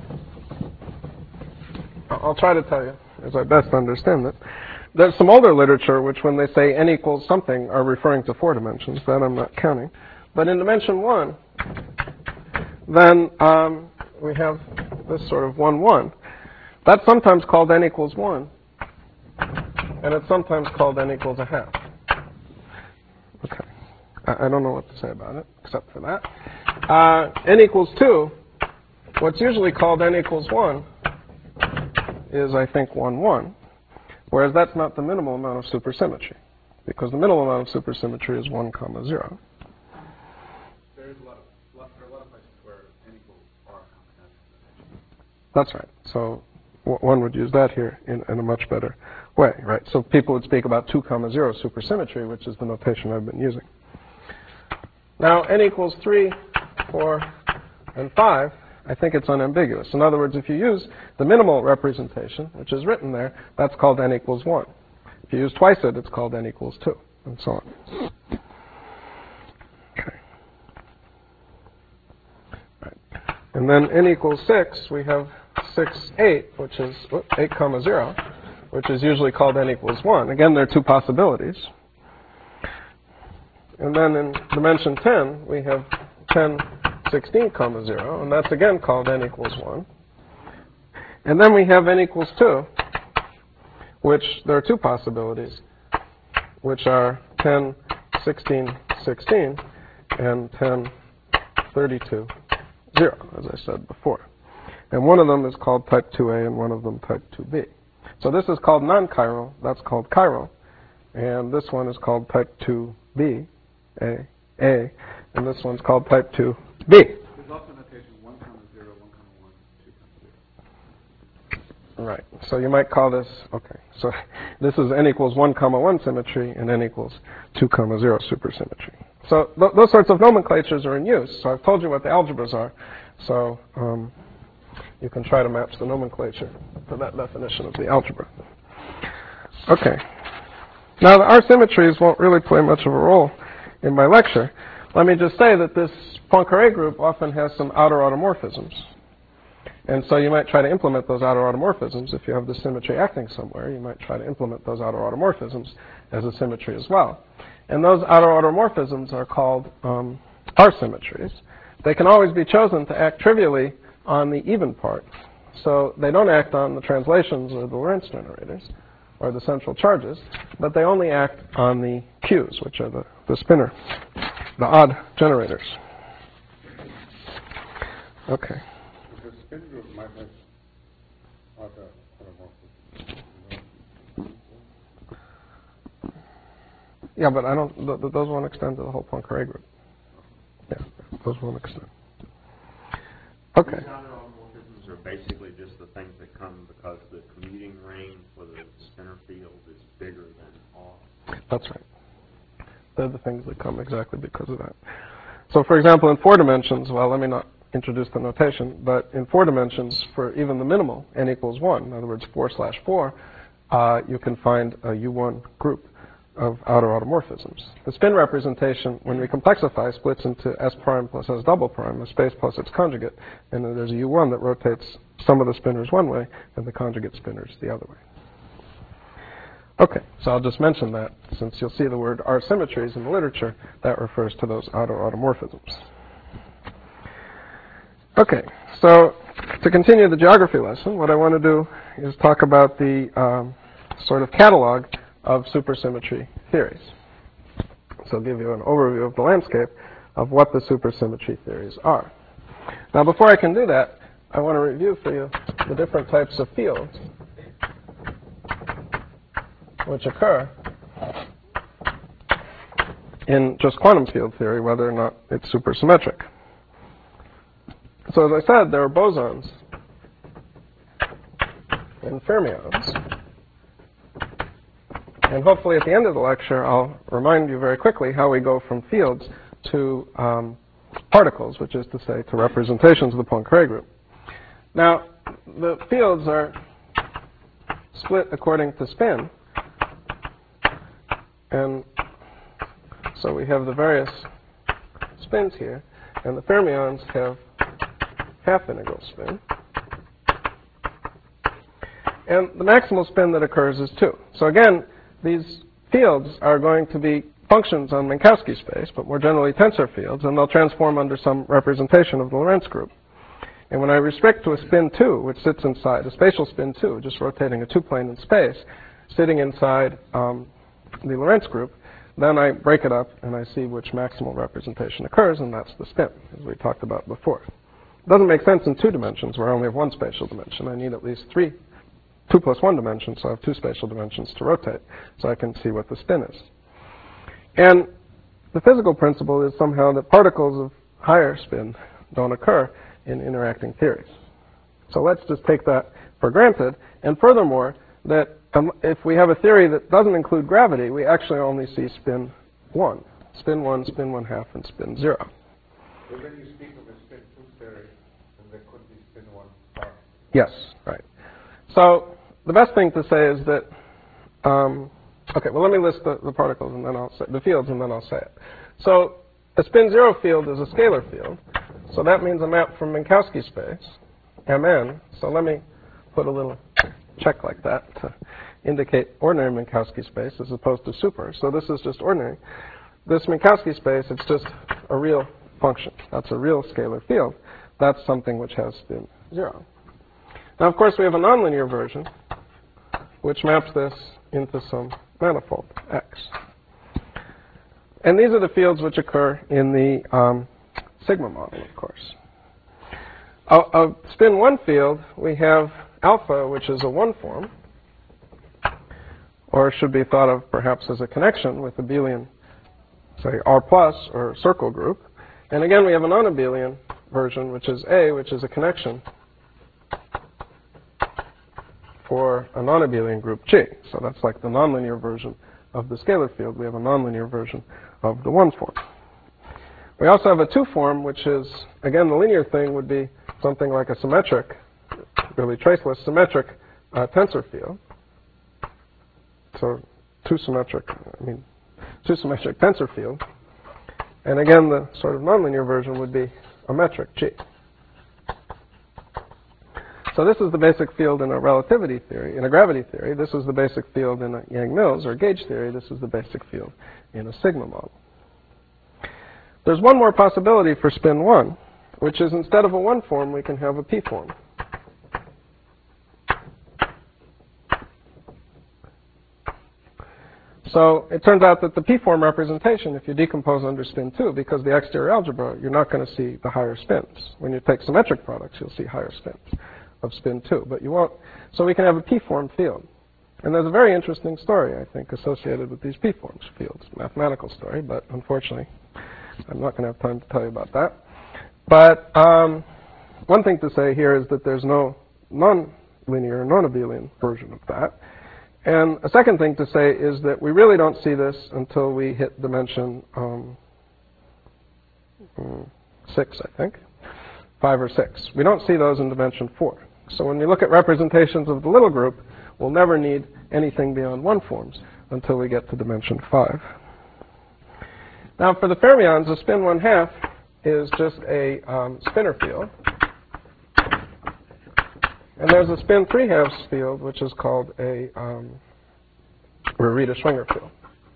A: I'll try to tell you, as I best understand it. There's some older literature which, when they say n equals something, are referring to four dimensions. That I'm not counting. But in dimension one, then um, we have this sort of one, one. That's sometimes called n equals one, and it's sometimes called n equals a half. Okay. I, I don't know what to say about it, except for that. Uh, n equals two, what's usually called n equals one, is, I think, one, one. Whereas that's not the minimal amount of supersymmetry, because the minimal amount of supersymmetry is one comma zero.
B: There is a lot of, lot, there are a lot of places where n equals r comma.
A: That's right. So w one would use that here in, in a much better way, right? So people would speak about two comma zero supersymmetry, which is the notation I've been using. Now n equals three, four, and five. I think it's unambiguous. In other words, if you use the minimal representation, which is written there, that's called n equals one. If you use twice it, it's called n equals two, and so on. Okay. Right. And then n equals six, we have six, eight, which is whoop, eight comma zero, which is usually called n equals one. Again, there are two possibilities. And then in dimension ten, we have ten, sixteen comma zero, and that's again called n equals one. And then we have n equals two, which there are two possibilities, which are ten, sixteen, sixteen, and ten, thirty-two, zero, as I said before. And one of them is called type two A and one of them type two B. So this is called non-chiral, that's called chiral, and this one is called type two B, A, A, and this one's called type two B.
B: There's also notation one comma zero, one comma one, two comma zero.
A: Right. So you might call this, okay, so this is n equals one comma one symmetry and n equals two comma zero supersymmetry. So th those sorts of nomenclatures are in use. So I've told you what the algebras are. So um, you can try to match the nomenclature to that definition of the algebra. Okay. Now the R symmetries won't really play much of a role in my lecture. Let me just say that this Poincare group often has some outer automorphisms. And so you might try to implement those outer automorphisms. If you have the symmetry acting somewhere, you might try to implement those outer automorphisms as a symmetry as well. And those outer automorphisms are called um, R symmetries. They can always be chosen to act trivially on the even part. So they don't act on the translations or the Lorentz generators or the central charges, but they only act on the Q's, which are the, the spinor, the odd generators. Okay.
B: The spin group might have other automorphisms.
A: Yeah, but I don't. Th th those won't extend to the whole Poincare group. Yeah, those won't extend. Okay.
C: These outer automorphisms are basically just the things that come because the commuting ring for the spinor field is bigger than R.
A: That's right. They're the things that come exactly because of that. So, for example, in four dimensions, well, let me not introduce the notation, but in four dimensions, for even the minimal, n equals one, in other words, four slash four, uh, you can find a U one group of outer automorphisms. The spin representation, when we complexify, splits into S prime plus S double prime, a space plus its conjugate, and then there's a U one that rotates some of the spinors one way and the conjugate spinors the other way. Okay, so I'll just mention that, since you'll see the word R symmetries in the literature, that refers to those outer automorphisms. Okay, so to continue the geography lesson, what I want to do is talk about the um, sort of catalog of supersymmetry theories. So I'll give you an overview of the landscape of what the supersymmetry theories are. Now, before I can do that, I want to review for you the different types of fields which occur in just quantum field theory, whether or not it's supersymmetric. So as I said, there are bosons and fermions. And hopefully at the end of the lecture, I'll remind you very quickly how we go from fields to um, particles, which is to say to representations of the Poincare group. Now, the fields are split according to spin. And so we have the various spins here, and the fermions have half integral spin. And the maximal spin that occurs is two. So again, these fields are going to be functions on Minkowski space, but more generally tensor fields, and they'll transform under some representation of the Lorentz group. And when I restrict to a spin two, which sits inside, a spatial spin two, just rotating a two-plane in space, sitting inside um, the Lorentz group, then I break it up and I see which maximal representation occurs, and that's the spin, as we talked about before. It doesn't make sense in two dimensions where I only have one spatial dimension. I need at least three, two plus one dimensions, so I have two spatial dimensions to rotate, so I can see what the spin is. And the physical principle is somehow that particles of higher spin don't occur in interacting theories. So let's just take that for granted, and furthermore, that um, if we have a theory that doesn't include gravity, we actually only see spin one. Spin one, spin one half, and spin zero.
B: So when you speak of a spin two theory, then there could be spin one half.
A: Yes, right. So the best thing to say is that, um, okay, well, let me list the, the particles and then I'll say, the fields, and then I'll say it. So a spin zero field is a scalar field. So that means a map from Minkowski space, M N. So let me put a little check like that to indicate ordinary Minkowski space as opposed to super. So this is just ordinary. This Minkowski space, it's just a real function. That's a real scalar field. That's something which has spin zero. Now, of course, we have a nonlinear version which maps this into some manifold X. And these are the fields which occur in the um, sigma model, of course. A, a spin one field, we have alpha, which is a one form, or should be thought of perhaps as a connection with abelian, say, R plus or circle group. And again, we have a non-abelian version, which is A, which is a connection for a non-abelian group G. So that's like the nonlinear version of the scalar field. We have a nonlinear version of the one form. We also have a two form, which is, again, the linear thing would be something like a symmetric, really traceless symmetric uh, tensor field. So two symmetric, I mean, two symmetric tensor field. And again, the sort of nonlinear version would be a metric G. So this is the basic field in a relativity theory, in a gravity theory. This is the basic field in a Yang-Mills or gauge theory. This is the basic field in a sigma model. There's one more possibility for spin one, which is instead of a one form, we can have a P form. So it turns out that the P-form representation, if you decompose under spin two, because the exterior algebra, you're not going to see the higher spins. When you take symmetric products, you'll see higher spins of spin two, but you won't. So we can have a P-form field. And there's a very interesting story, I think, associated with these P-form fields, mathematical story, but unfortunately, I'm not going to have time to tell you about that. But um, one thing to say here is that there's no non-linear, non-abelian version of that. And a second thing to say is that we really don't see this until we hit dimension um, six, I think, five or six. We don't see those in dimension four. So when we look at representations of the little group, we'll never need anything beyond one forms until we get to dimension five. Now for the fermions, a spin one half is just a um, spinor field. And there's a spin three halves field, which is called a um, Rita-Schwinger field.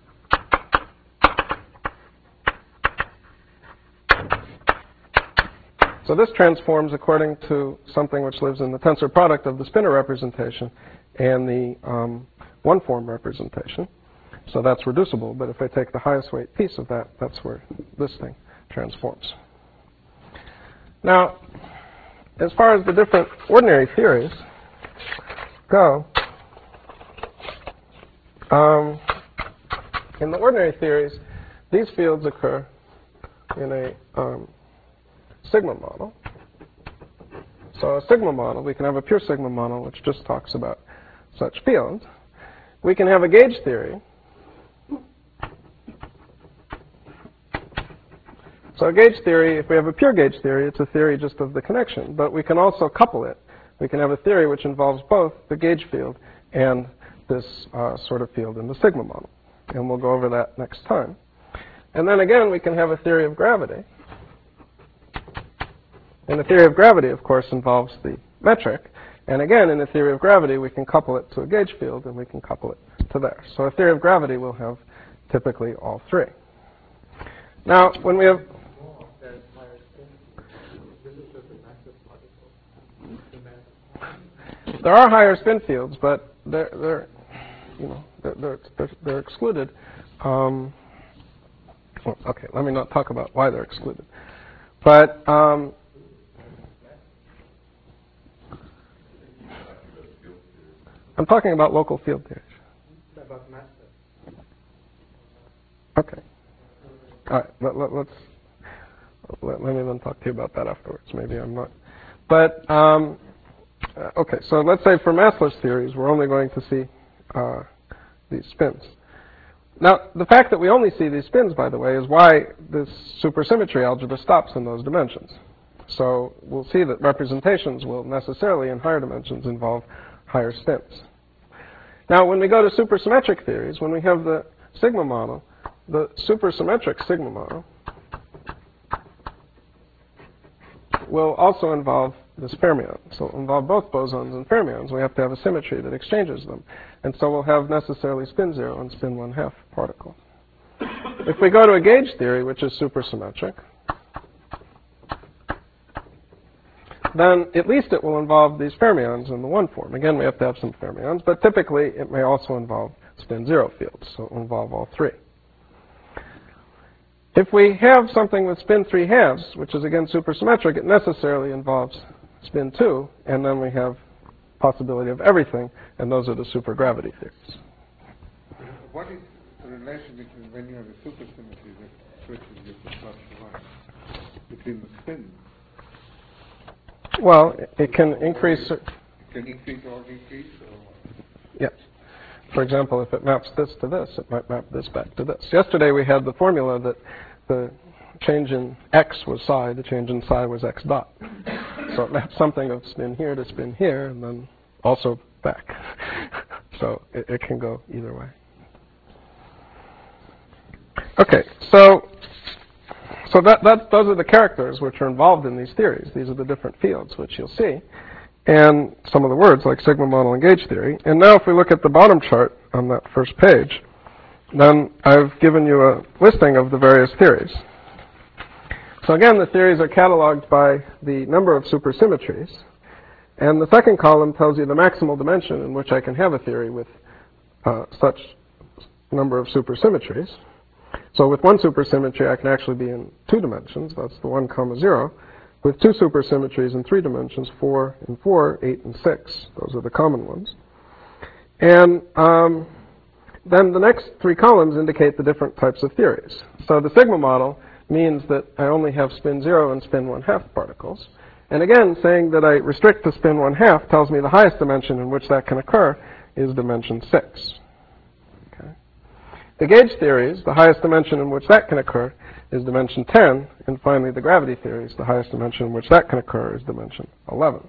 A: So this transforms according to something which lives in the tensor product of the spinor representation and the um, one-form representation. So that's reducible, but if I take the highest weight piece of that, that's where this thing transforms. Now, as far as the different ordinary theories go, um, in the ordinary theories, these fields occur in a um, sigma model. So a sigma model, we can have a pure sigma model which just talks about such fields. We can have a gauge theory. So a gauge theory, if we have a pure gauge theory, it's a theory just of the connection. But we can also couple it. We can have a theory which involves both the gauge field and this uh, sort of field in the sigma model. And we'll go over that next time. And then again, we can have a theory of gravity. And the theory of gravity, of course, involves the metric. And again, in the theory of gravity, we can couple it to a gauge field, and we can couple it to there. So a theory of gravity will have typically all three. Now, when we have... There are higher spin fields, but they're, they're you know, they're, they're, they're excluded. Um, well, okay, let me not talk about why they're excluded. But... Um, I'm talking about local field theories. Okay. All right. Let, let, let's let, let me then talk to you about that afterwards. Maybe I'm not. But um, okay. So let's say for massless theories, we're only going to see uh, these spins. Now, the fact that we only see these spins, by the way, is why this supersymmetry algebra stops in those dimensions. So we'll see that representations will necessarily, in higher dimensions, involve higher spins. Now, when we go to supersymmetric theories, when we have the sigma model, the supersymmetric sigma model will also involve this fermion. So it will involve both bosons and fermions. We have to have a symmetry that exchanges them. And so we'll have necessarily spin zero and spin one half particles. If we go to a gauge theory, which is supersymmetric, then at least it will involve these fermions in the one form. Again, we have to have some fermions, but typically it may also involve spin zero fields, so it will involve all three. If we have something with spin three halves, which is again supersymmetric, it necessarily involves spin two, and then we have possibility of everything, and those are the supergravity theories.
E: What is the relation between when you have a supersymmetry that switches you to plus one between the spins?
A: Well, it, it can increase.
E: It can increase or decrease? Or?
A: Yes. For example, if it maps this to this, it might map this back to this. Yesterday we had the formula that the change in x was psi, the change in psi was x dot. So it maps something of spin here to spin here, and then also back. So it, it can go either way. Okay, so so that, that those are the characters which are involved in these theories. These are the different fields which you'll see. And some of the words like sigma model and gauge theory. And now if we look at the bottom chart on that first page, then I've given you a listing of the various theories. So again, the theories are cataloged by the number of supersymmetries. And the second column tells you the maximal dimension in which I can have a theory with uh, such number of supersymmetries. So with one supersymmetry, I can actually be in two dimensions. That's the one comma zero. With two supersymmetries in three dimensions, four and four, eight and six. Those are the common ones. And um, then the next three columns indicate the different types of theories. So the sigma model means that I only have spin zero and spin one half particles. And again, saying that I restrict to spin one half tells me the highest dimension in which that can occur is dimension six. Okay. The gauge theories, the highest dimension in which that can occur is dimension ten, and finally the gravity theories, the highest dimension in which that can occur is dimension eleven.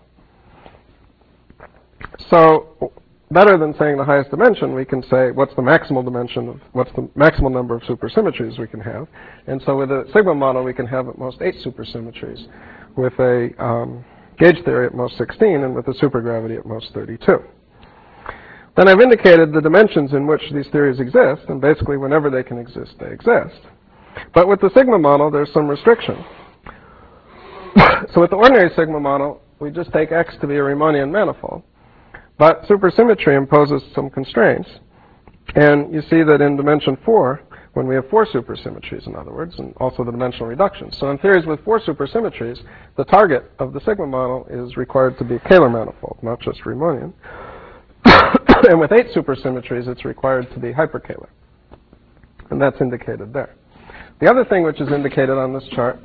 A: So better than saying the highest dimension, we can say what's the maximal dimension of, what's the maximal number of supersymmetries we can have. And so with a sigma model, we can have at most eight supersymmetries, with a um, gauge theory at most sixteen, and with a supergravity at most thirty-two. Then I've indicated the dimensions in which these theories exist, and basically whenever they can exist, they exist. But with the sigma model, there's some restriction. So with the ordinary sigma model, we just take X to be a Riemannian manifold. But supersymmetry imposes some constraints. And you see that in dimension four, when we have four supersymmetries, in other words, and also the dimensional reduction. So in theories with four supersymmetries, the target of the sigma model is required to be a Kähler manifold, not just Riemannian. And with eight supersymmetries, it's required to be hyperkähler. And that's indicated there. The other thing which is indicated on this chart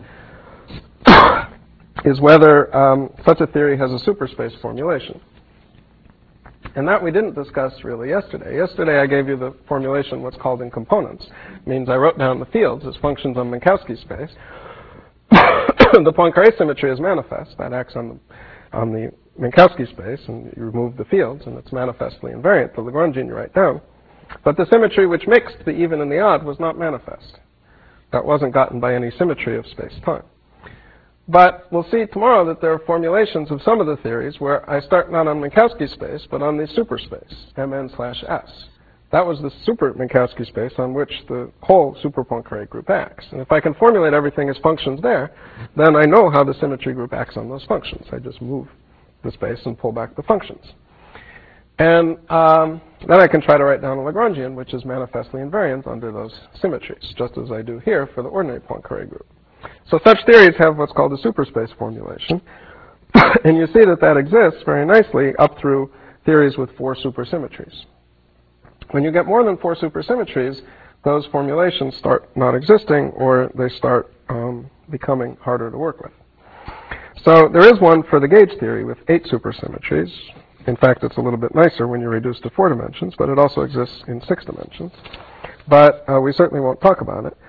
A: is whether um, such a theory has a superspace formulation. And that we didn't discuss really yesterday. Yesterday I gave you the formulation, what's called in components. It means I wrote down the fields as functions on Minkowski space. The Poincare symmetry is manifest. That acts on the, on the Minkowski space, and you remove the fields, and it's manifestly invariant. The Lagrangian you write down. But the symmetry which mixed the even and the odd was not manifest. That wasn't gotten by any symmetry of space-time. But we'll see tomorrow that there are formulations of some of the theories where I start not on Minkowski space, but on the superspace, Mn slash S. That was the super Minkowski space on which the whole super Poincare group acts. And if I can formulate everything as functions there, then I know how the symmetry group acts on those functions. I just move the space and pull back the functions. And um, then I can try to write down a Lagrangian, which is manifestly invariant under those symmetries, just as I do here for the ordinary Poincare group. So such theories have what's called a superspace formulation. And you see that that exists very nicely up through theories with four supersymmetries. When you get more than four supersymmetries, those formulations start not existing, or they start um, becoming harder to work with. So there is one for the gauge theory with eight supersymmetries. In fact, it's a little bit nicer when you reduce to four dimensions, but it also exists in six dimensions. But uh, we certainly won't talk about it.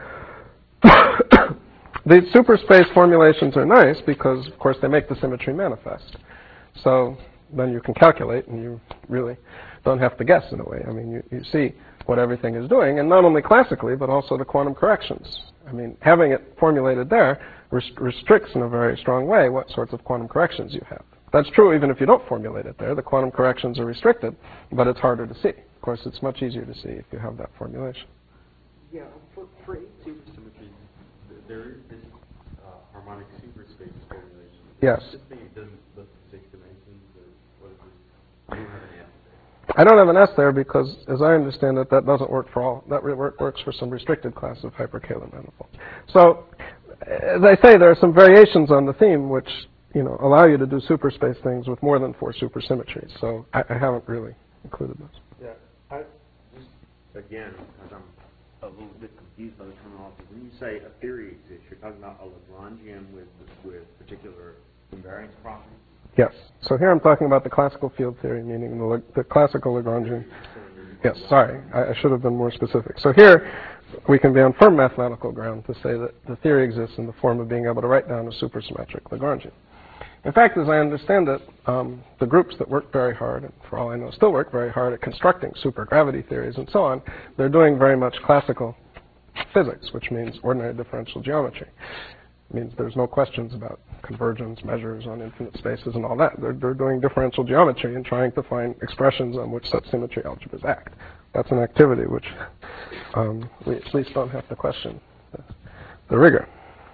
A: These superspace formulations are nice because, of course, they make the symmetry manifest. So then you can calculate, and you really don't have to guess in a way. I mean, you, you see what everything is doing, and not only classically, but also the quantum corrections. I mean, having it formulated there rest- restricts in a very strong way what sorts of quantum corrections you have. That's true even if you don't formulate it there. The quantum corrections are restricted, but it's harder to see. Of course, it's much easier to see if you have that formulation.
B: Yeah, for, for eight supersymmetries, there is this uh, harmonic superspace formulation.
A: Yes.
B: This thing doesn't look at six dimensions, or what is this? I don't have an answer.
A: I don't have an S there because, as I understand it, that doesn't work for all. That re- works for some restricted class of hyperkähler manifolds. So, as I say, there are some variations on the theme which, you know, allow you to do superspace things with more than four supersymmetries. So I, I haven't really included those.
C: Yeah, I just, again, because I'm a little bit confused by the terminology. When you say a theory exists, you're talking about a Lagrangian with, with particular invariance properties?
A: Yes. So here I'm talking about the classical field theory, meaning the, the classical Lagrangian. Yes, sorry. I, I should have been more specific. So here we can be on firm mathematical ground to say that the theory exists in the form of being able to write down a supersymmetric Lagrangian. In fact, as I understand it, um, the groups that work very hard, and for all I know still work very hard at constructing supergravity theories and so on, they're doing very much classical physics, which means ordinary differential geometry. It means there's no questions about convergence, measures on infinite spaces and all that. They're, they're doing differential geometry and trying to find expressions on which such symmetry algebras act. That's an activity which um, we at least don't have to question the, the rigor.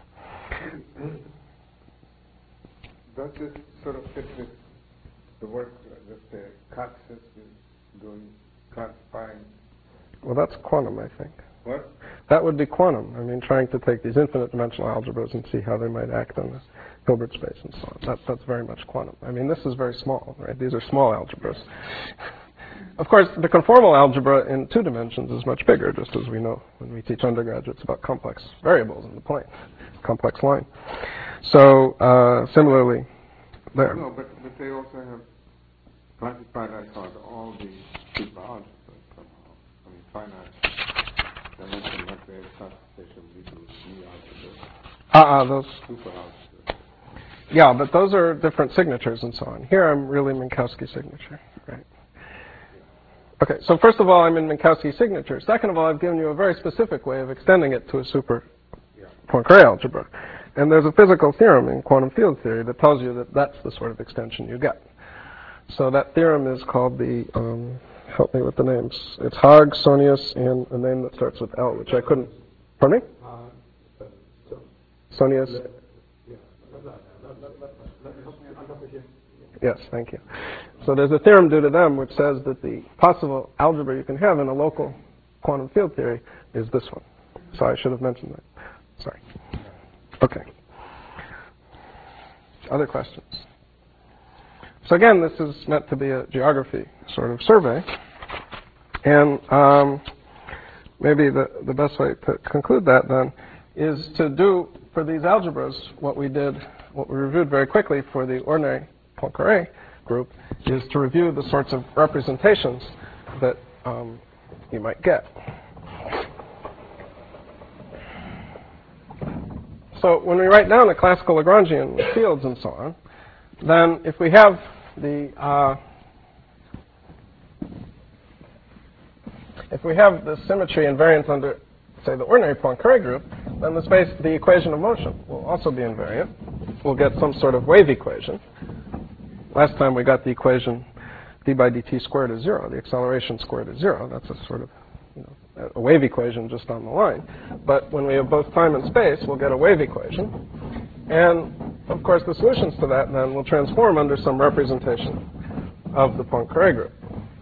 E: Does this sort of fit with the work that the Coxis is doing, classifying?
A: Well, that's quantum, I think.
E: What?
A: That would be quantum. I mean, trying to take these infinite dimensional algebras and see how they might act on the Hilbert space and so on. That, that's very much quantum. I mean, this is very small, right? These are small algebras. Of course, the conformal algebra in two dimensions is much bigger, just as we know when we teach undergraduates about complex variables in the plane, complex line. So, uh, similarly, there.
E: No, but, but they also have classified, I thought, all the super algebras somehow. I mean, finite dimension, what their classification would be new algebras.
A: Uh-uh, those.
E: Super algebras.
A: Yeah, but those are different signatures and so on. Here I'm really Minkowski signature, right? Okay, so first of all, I'm in Minkowski signature. Second of all, I've given you a very specific way of extending it to a super Poincare algebra. And there's a physical theorem in quantum field theory that tells you that that's the sort of extension you get. So that theorem is called the, um, help me with the names. It's Haag, Sonius, and a name that starts with L, which I couldn't, pardon me? Sonius? Yes, thank you. So there's a theorem due to them which says that the possible algebra you can have in a local quantum field theory is this one. So I should have mentioned that. Sorry. Okay. Other questions? So again, this is meant to be a geography sort of survey. And um, maybe the, the best way to conclude that then is to do for these algebras what we did, what we reviewed very quickly for the ordinary Poincare group, is to review the sorts of representations that um, you might get. So when we write down a classical Lagrangian with fields and so on, then if we have the uh, if we have the symmetry invariant under, say, the ordinary Poincare group, then the space, the equation of motion will also be invariant. We'll get some sort of wave equation. Last time we got the equation d by dt squared is zero. The acceleration squared is zero. That's a sort of, you know, a wave equation just on the line. But when we have both time and space, we'll get a wave equation. And, of course, the solutions to that then will transform under some representation of the Poincare group.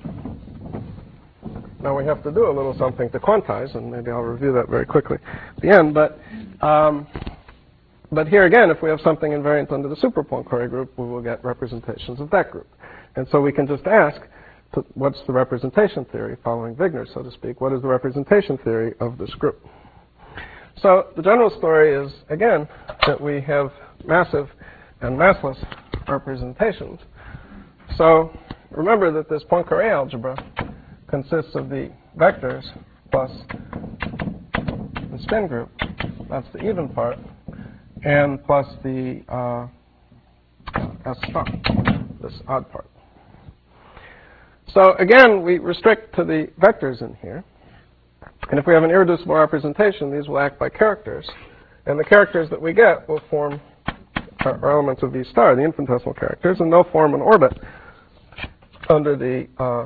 A: Now we have to do a little something to quantize, and maybe I'll review that very quickly at the end. But, um, but here again, if we have something invariant under the super Poincare group, we will get representations of that group. And so we can just ask, to, what's the representation theory, following Wigner, so to speak? What is the representation theory of this group? So the general story is, again, that we have massive and massless representations. So remember that this Poincare algebra consists of the vectors plus the spin group, that's the even part, and plus the uh, S star, this odd part. So again, we restrict to the vectors in here. And if we have an irreducible representation, these will act by characters. And the characters that we get will form are elements of V star, the infinitesimal characters, and they'll form an orbit under the uh,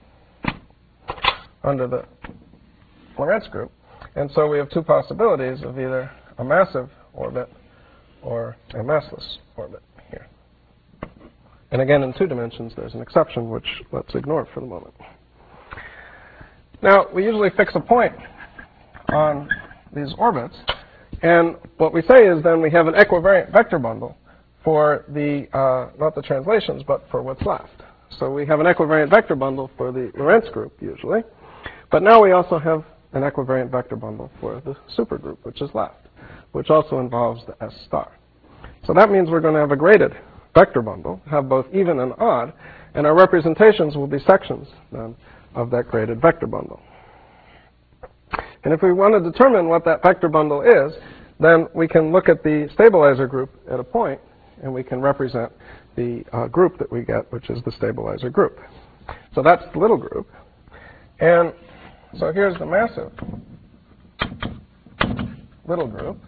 A: under the Lorentz group. And so we have two possibilities of either a massive orbit or a massless orbit here. And again, in two dimensions, there's an exception, which let's ignore for the moment. Now, we usually fix a point on these orbits. And what we say is then we have an equivariant vector bundle for the, uh, not the translations, but for what's left. So we have an equivariant vector bundle for the Lorentz group, usually. But now we also have an equivariant vector bundle for the supergroup, which is left, which also involves the S star. So that means we're going to have a graded vector bundle, have both even and odd, and our representations will be sections then of that graded vector bundle. And if we want to determine what that vector bundle is, then we can look at the stabilizer group at a point, and we can represent the uh, group that we get, which is the stabilizer group. So that's the little group. And so here's the massive little group.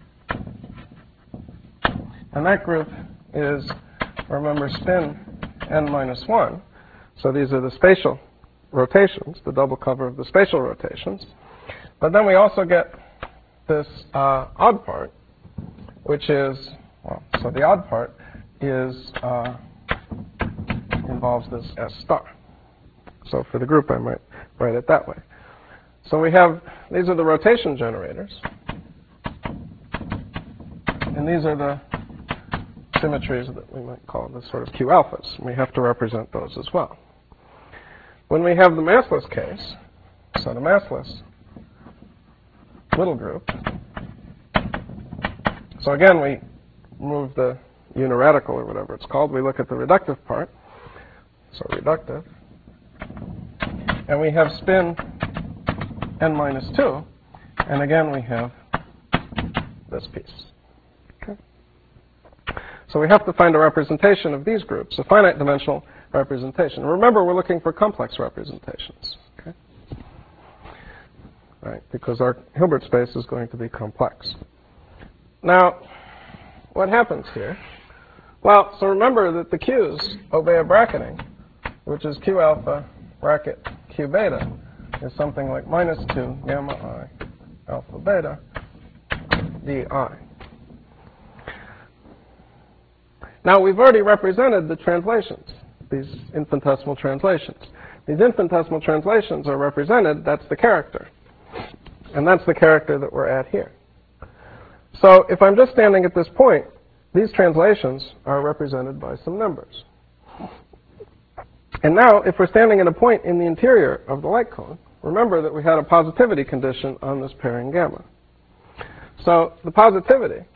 A: And that group is, remember, spin n minus one. So these are the spatial rotations, the double cover of the spatial rotations. But then we also get this uh, odd part, which is, well, so the odd part is, uh, involves this S star. So for the group, I might write it that way. So we have, these are the rotation generators. And these are the symmetries that we might call the sort of Q alphas. We have to represent those as well. When we have the massless case, so the massless little group, so again, we move the uniradical or whatever it's called. We look at the reductive part, so reductive. And we have spin n minus two, and again we have this piece. Okay. So we have to find a representation of these groups, a finite dimensional representation. Remember, we're looking for complex representations. Okay? Right, because our Hilbert space is going to be complex. Now, what happens here? Well, so remember that the Q's obey a bracketing, which is Q alpha bracket Q beta is something like minus two gamma I alpha beta di. Now, we've already represented the translations, these infinitesimal translations. These infinitesimal translations are represented, that's the character. And that's the character that we're at here. So if I'm just standing at this point, these translations are represented by some numbers. And now, if we're standing at a point in the interior of the light cone, remember that we had a positivity condition on this pairing gamma. So the positivity,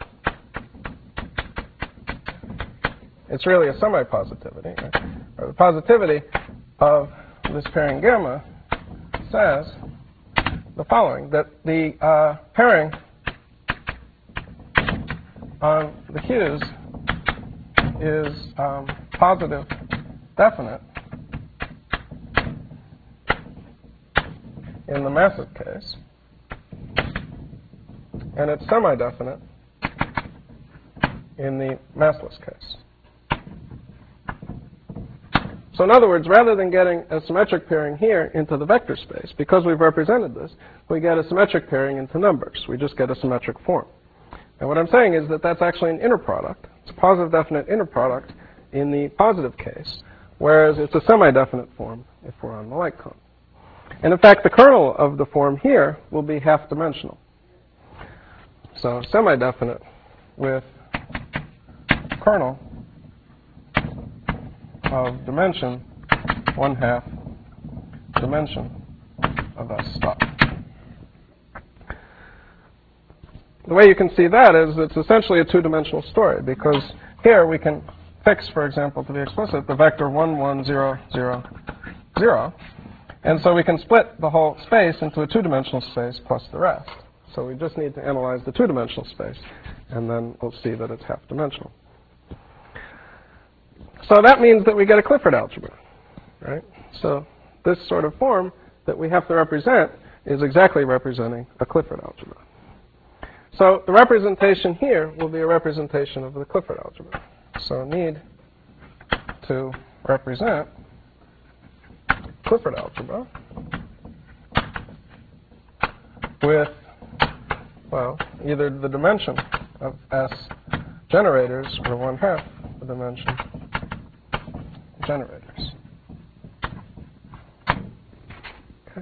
A: it's really a semi-positivity, right? Or the positivity of this pairing gamma says the following, that the uh, pairing on the Q's is um, positive definite in the massive case, and it's semi-definite in the massless case. So in other words, rather than getting a symmetric pairing here into the vector space, because we've represented this, we get a symmetric pairing into numbers. We just get a symmetric form. And what I'm saying is that that's actually an inner product. It's a positive definite inner product in the positive case, whereas it's a semi-definite form if we're on the light cone. And in fact, the kernel of the form here will be half-dimensional. So semi-definite with kernel of dimension one half dimension of S star. The way you can see that is it's essentially a two-dimensional story, because here we can fix, for example, to be explicit, the vector one, one, zero, zero, zero. And so we can split the whole space into a two-dimensional space plus the rest. So we just need to analyze the two-dimensional space, and then we'll see that it's half-dimensional. So that means that we get a Clifford algebra, right? So this sort of form that we have to represent is exactly representing a Clifford algebra. So the representation here will be a representation of the Clifford algebra. So need to represent Clifford algebra with, well, either the dimension of S generators or one half the dimension generators. Okay.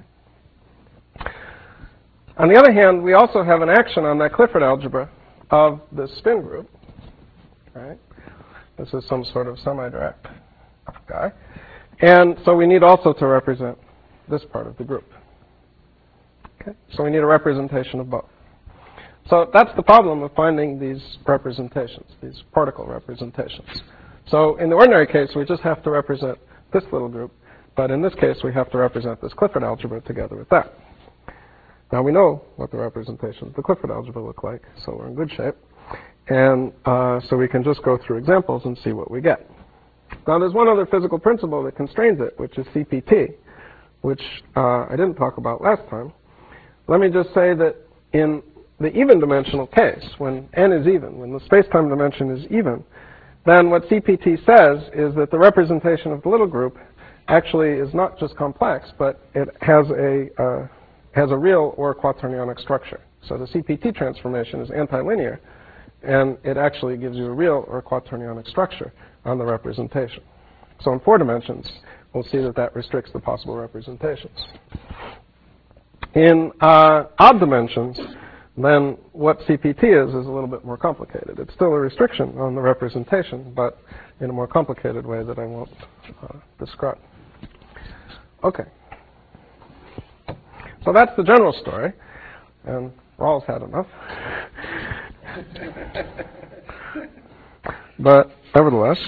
A: On the other hand, we also have an action on that Clifford algebra of the spin group. Right? This is some sort of semi-direct guy. And so we need also to represent this part of the group. Okay? So we need a representation of both. So that's the problem of finding these representations, these particle representations. So in the ordinary case, we just have to represent this little group. But in this case, we have to represent this Clifford algebra together with that. Now we know what the representations of the Clifford algebra look like, so we're in good shape. And uh, so we can just go through examples and see what we get. Now there's one other physical principle that constrains it, which is C P T, which uh, I didn't talk about last time. Let me just say that in the even dimensional case, when n is even, when the space-time dimension is even, then what C P T says is that the representation of the little group actually is not just complex, but it has a, uh, has a real or quaternionic structure. So the C P T transformation is antilinear, and it actually gives you a real or quaternionic structure on the representation. So in four dimensions, we'll see that that restricts the possible representations. In uh, odd dimensions, then what C P T is is a little bit more complicated. It's still a restriction on the representation, but in a more complicated way that I won't uh, describe. Okay. So that's the general story, and Rawls had enough. But nevertheless.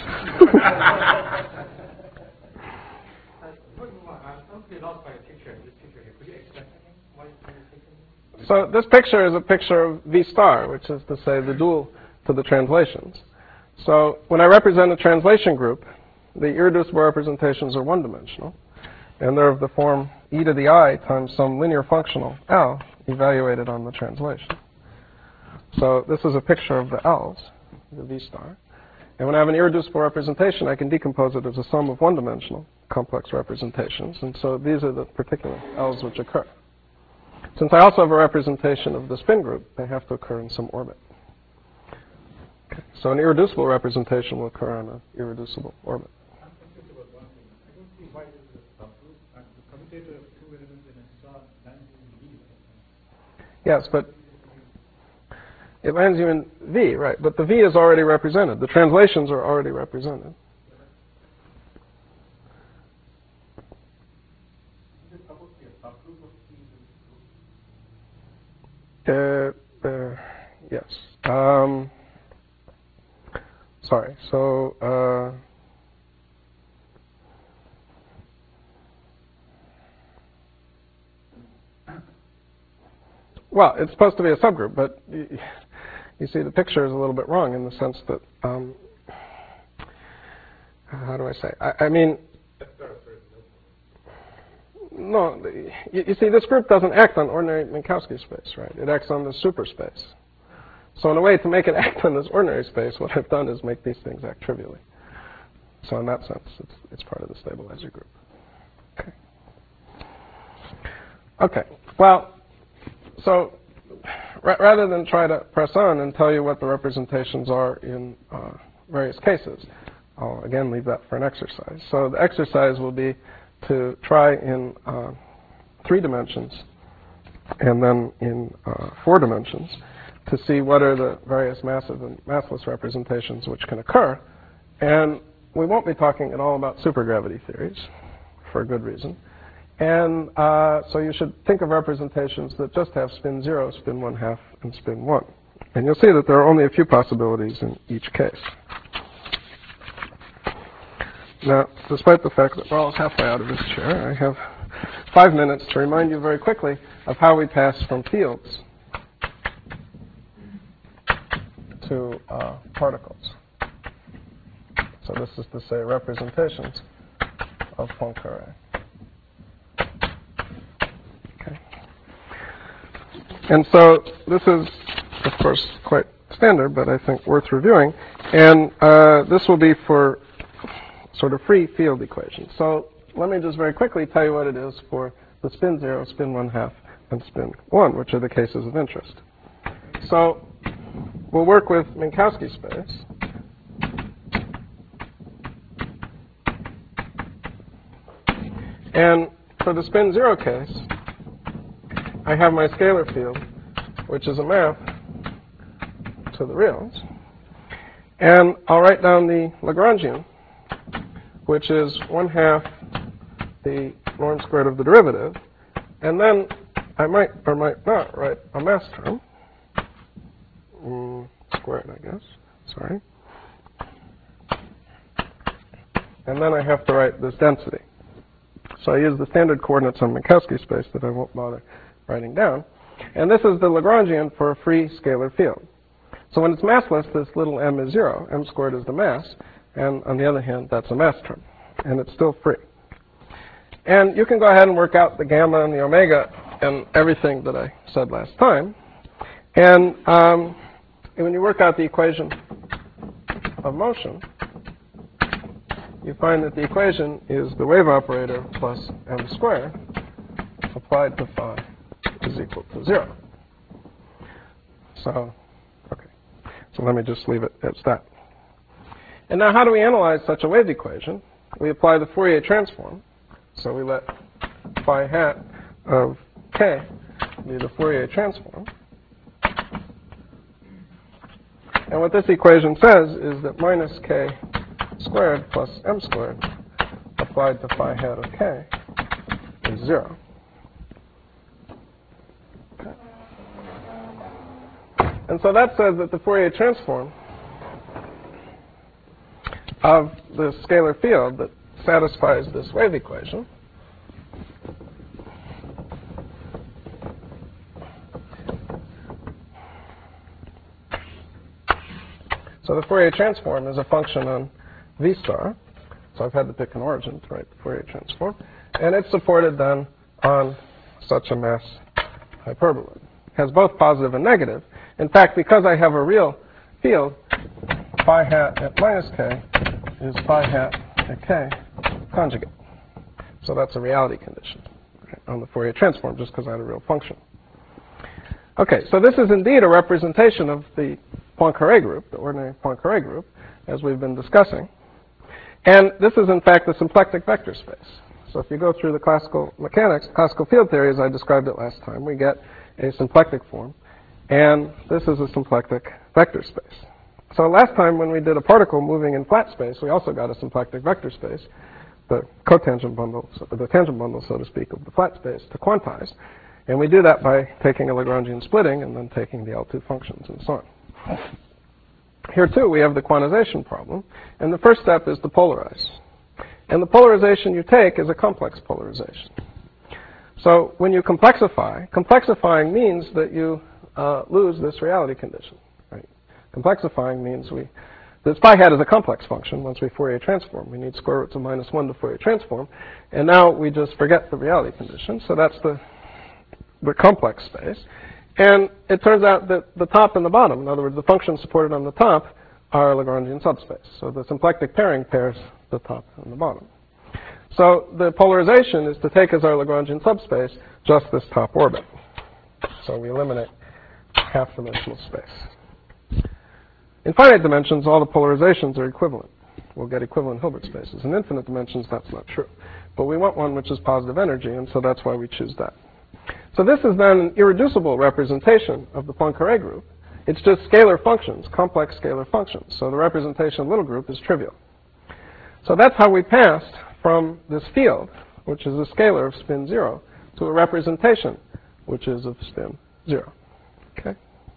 A: So this picture is a picture of V star, which is to say the dual to the translations. So when I represent a translation group, the irreducible representations are one-dimensional, and they're of the form e to the I times some linear functional L evaluated on the translation. So this is a picture of the L's, the V star. And when I have an irreducible representation, I can decompose it as a sum of one-dimensional complex representations. And so these are the particular L's which occur. Since I also have a representation of the spin group, they have to occur in some orbit. Okay. So an irreducible representation will occur on an irreducible orbit.
D: I'm confused about one why is it a subgroup? And the commutator of two elements in a star lands in V.
A: Yes, but it lands you in V, right? But the V is already represented. The translations are already represented.
D: Is it supposed to be a subgroup of P?
A: Uh, uh, yes. Um, sorry. So, uh, well, it's supposed to be a subgroup, but you, you see the picture is a little bit wrong in the sense that, um, how do I say? I, I mean, no, you, you see, this group doesn't act on ordinary Minkowski space, right? It acts on the superspace. So in a way, to make it act on this ordinary space, what I've done is make these things act trivially. So in that sense, it's, it's part of the stabilizer group. Okay. Okay. Well, so ra rather than try to press on and tell you what the representations are in uh, various cases, I'll again leave that for an exercise. So the exercise will be to try in uh, three dimensions and then in uh, four dimensions to see what are the various massive and massless representations which can occur. And we won't be talking at all about supergravity theories, for a good reason. And uh, so you should think of representations that just have spin zero, spin one half, and spin one. And you'll see that there are only a few possibilities in each case. Now, despite the fact that Raul's halfway out of his chair, I have five minutes to remind you very quickly of how we pass from fields to uh, particles. So this is to say representations of Poincare. Okay. And so this is, of course, quite standard, but I think worth reviewing. And uh, this will be for sort of free field equations. So let me just very quickly tell you what it is for the spin zero, spin one half, and spin one, which are the cases of interest. So we'll work with Minkowski space. And for the spin zero case, I have my scalar field, which is a map to the reals. And I'll write down the Lagrangian, which is one half the norm squared of the derivative. And then I might or might not write a mass term. Mm, squared, I guess. Sorry. And then I have to write this density. So I use the standard coordinates on Minkowski space that I won't bother writing down. And this is the Lagrangian for a free scalar field. So when it's massless, this little m is zero. M squared is the mass. And on the other hand, that's a mass term. And it's still free. And you can go ahead and work out the gamma and the omega and everything that I said last time. And um, when you work out the equation of motion, you find that the equation is the wave operator plus m squared applied to phi is equal to zero. So, okay. So let me just leave it as that. And now how do we analyze such a wave equation? We apply the Fourier transform. So we let phi hat of k be the Fourier transform. And what this equation says is that minus k squared plus m squared applied to phi hat of k is zero. Okay. And so that says that the Fourier transform of the scalar field that satisfies this wave equation so the Fourier transform is a function on V star. So I've had to pick an origin to write the Fourier transform. And it's supported then on such a mass hyperbola. It has both positive and negative. In fact, because I have a real field, phi hat at minus k is phi hat at k conjugate. So that's a reality condition, okay, on the Fourier transform, just because I had a real function. Okay, so this is indeed a representation of the Poincare group, the ordinary Poincare group, as we've been discussing. And this is, in fact, the symplectic vector space. So if you go through the classical mechanics, classical field theory, as I described it last time, we get a symplectic form. And this is a symplectic vector space. So last time when we did a particle moving in flat space, we also got a symplectic vector space, the cotangent bundle, so the tangent bundle, so to speak, of the flat space to quantize. And we do that by taking a Lagrangian splitting and then taking the L two functions and so on. Here, too, we have the quantization problem. And the first step is to polarize. And the polarization you take is a complex polarization. So when you complexify, complexifying means that you uh, lose this reality condition. Right? Complexifying means we, this phi hat is a complex function once we Fourier transform. We need square roots of minus one to Fourier transform. And now we just forget the reality condition. So that's the, the complex space. And it turns out that the top and the bottom, in other words, the functions supported on the top, are Lagrangian subspace. So the symplectic pairing pairs the top and the bottom. So the polarization is to take as our Lagrangian subspace just this top orbit. So we eliminate half-dimensional space. In finite dimensions, all the polarizations are equivalent. We'll get equivalent Hilbert spaces. In infinite dimensions, that's not true. But we want one which is positive energy, and so that's why we choose that. So this is then an irreducible representation of the Poincare group. It's just scalar functions, complex scalar functions. So the representation of little group is trivial. So that's how we passed from this field, which is a scalar of spin zero, to a representation, which is of spin zero. Okay?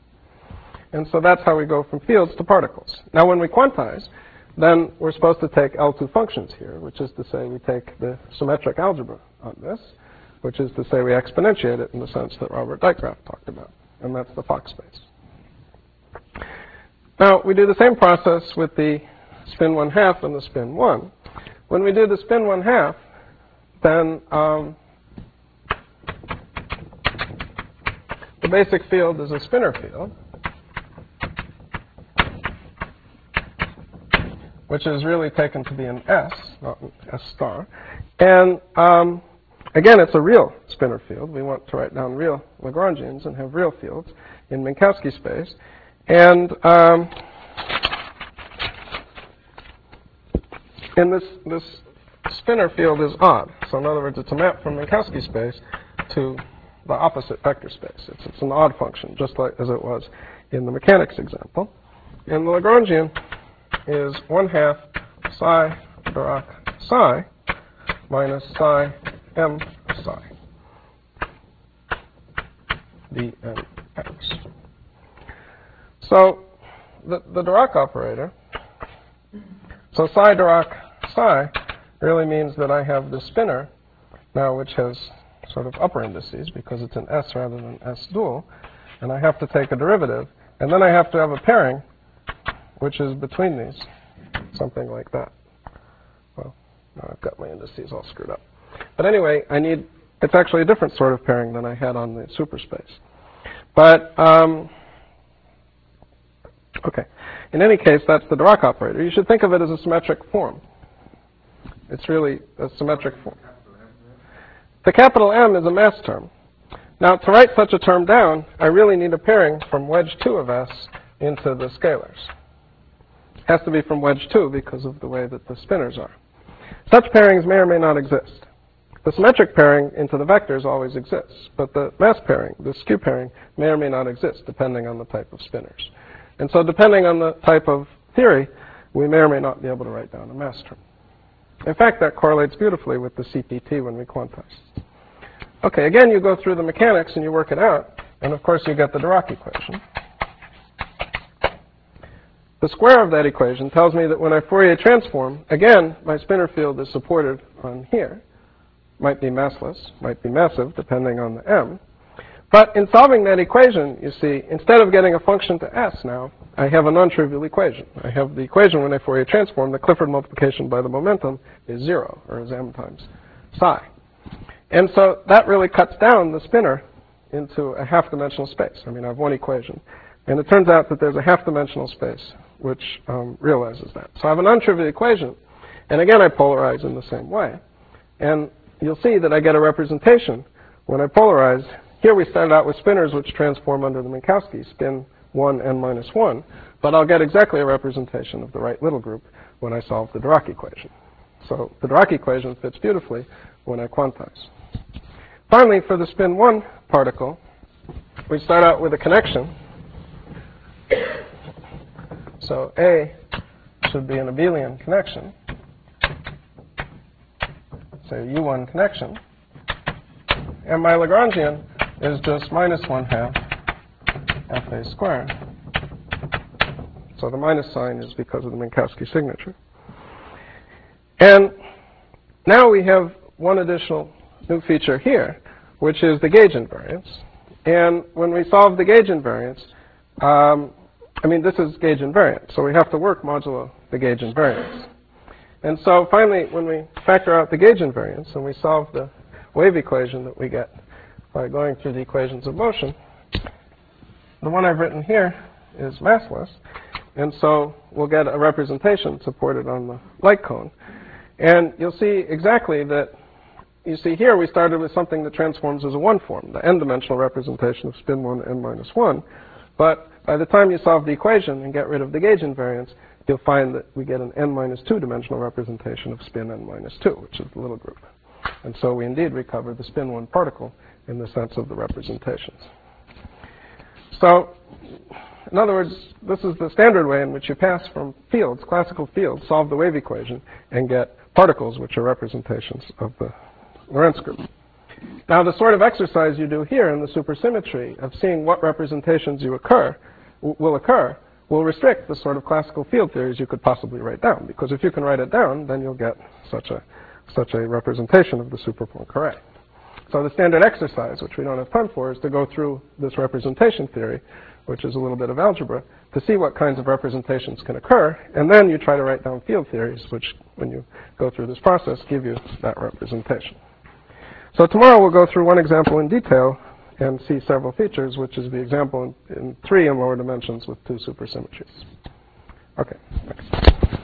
A: And so that's how we go from fields to particles. Now when we quantize, then we're supposed to take L two functions here, which is to say we take the symmetric algebra on this, which is to say we exponentiate it in the sense that Robert Dijkgraaf talked about. And that's the Fock space. Now, we do the same process with the spin one half and the spin one. When we do the spin one half, then um, the basic field is a spinor field, which is really taken to be an S, not an S star. And um, again, it's a real spinor field. We want to write down real Lagrangians and have real fields in Minkowski space. And um, and this, this spinor field is odd. So in other words, it's a map from Minkowski space to the opposite vector space. It's, it's an odd function, just like as it was in the mechanics example. And the Lagrangian is one half psi Dirac psi minus psi m psi dnx. So the, the Dirac operator, so psi Dirac psi really means that I have the spinor now, which has sort of upper indices because it's an S rather than S dual, and I have to take a derivative, and then I have to have a pairing which is between these, something like that. Well, now I've got my indices all screwed up. But anyway, I need, it's actually a different sort of pairing than I had on the superspace. But, um, okay. In any case, that's the Dirac operator. You should think of it as a symmetric form. It's really a symmetric form. The capital M is a mass term. Now, to write such a term down, I really need a pairing from wedge two of S into the scalars. It has to be from wedge two because of the way that the spinors are. Such pairings may or may not exist. The symmetric pairing into the vectors always exists, but the mass pairing, the skew pairing, may or may not exist depending on the type of spinors. And so depending on the type of theory, we may or may not be able to write down a mass term. In fact, that correlates beautifully with the C P T when we quantize. Okay, again, you go through the mechanics and you work it out, and of course you get the Dirac equation. The square of that equation tells me that when I Fourier transform, again, my spinor field is supported on here. Might be massless, might be massive, depending on the M. But in solving that equation, you see, instead of getting a function to S now, I have a non-trivial equation. I have the equation when I Fourier transform, the Clifford multiplication by the momentum is zero, or is M times psi. And so that really cuts down the spinor into a half-dimensional space. I mean, I have one equation. And it turns out that there's a half-dimensional space which um, realizes that. So I have a non-trivial equation. And again, I polarize in the same way. And you'll see that I get a representation when I polarize. Here we started out with spinors which transform under the Minkowski, spin one, n minus one, but I'll get exactly a representation of the right little group when I solve the Dirac equation. So the Dirac equation fits beautifully when I quantize. Finally, for the spin one particle, we start out with a connection. So A should be an abelian connection, say U one connection. And my Lagrangian is just minus one half F A squared. So the minus sign is because of the Minkowski signature. And now we have one additional new feature here, which is the gauge invariance. And when we solve the gauge invariance, um, I mean, this is gauge invariant, so we have to work modulo the gauge invariance. And so finally, when we factor out the gauge invariance and we solve the wave equation that we get by going through the equations of motion, the one I've written here is massless. And so we'll get a representation supported on the light cone. And you'll see exactly that, you see here we started with something that transforms as a one form, the n-dimensional representation of spin one n minus one. But by the time you solve the equation and get rid of the gauge invariance, you'll find that we get an n minus two dimensional representation of spin n minus two, which is the little group. And so we indeed recover the spin one particle in the sense of the representations. So, in other words, this is the standard way in which you pass from fields, classical fields, solve the wave equation, and get particles which are representations of the Lorentz group. Now, the sort of exercise you do here in the supersymmetry of seeing what representations you occur, will occur will restrict the sort of classical field theories you could possibly write down. Because if you can write it down, then you'll get such a, such a representation of the super Poincare. So the standard exercise, which we don't have time for, is to go through this representation theory, which is a little bit of algebra, to see what kinds of representations can occur. And then you try to write down field theories, which, when you go through this process, give you that representation. So tomorrow we'll go through one example in detail and see several features, which is the example in, in three in lower dimensions with two supersymmetries. Okay, next.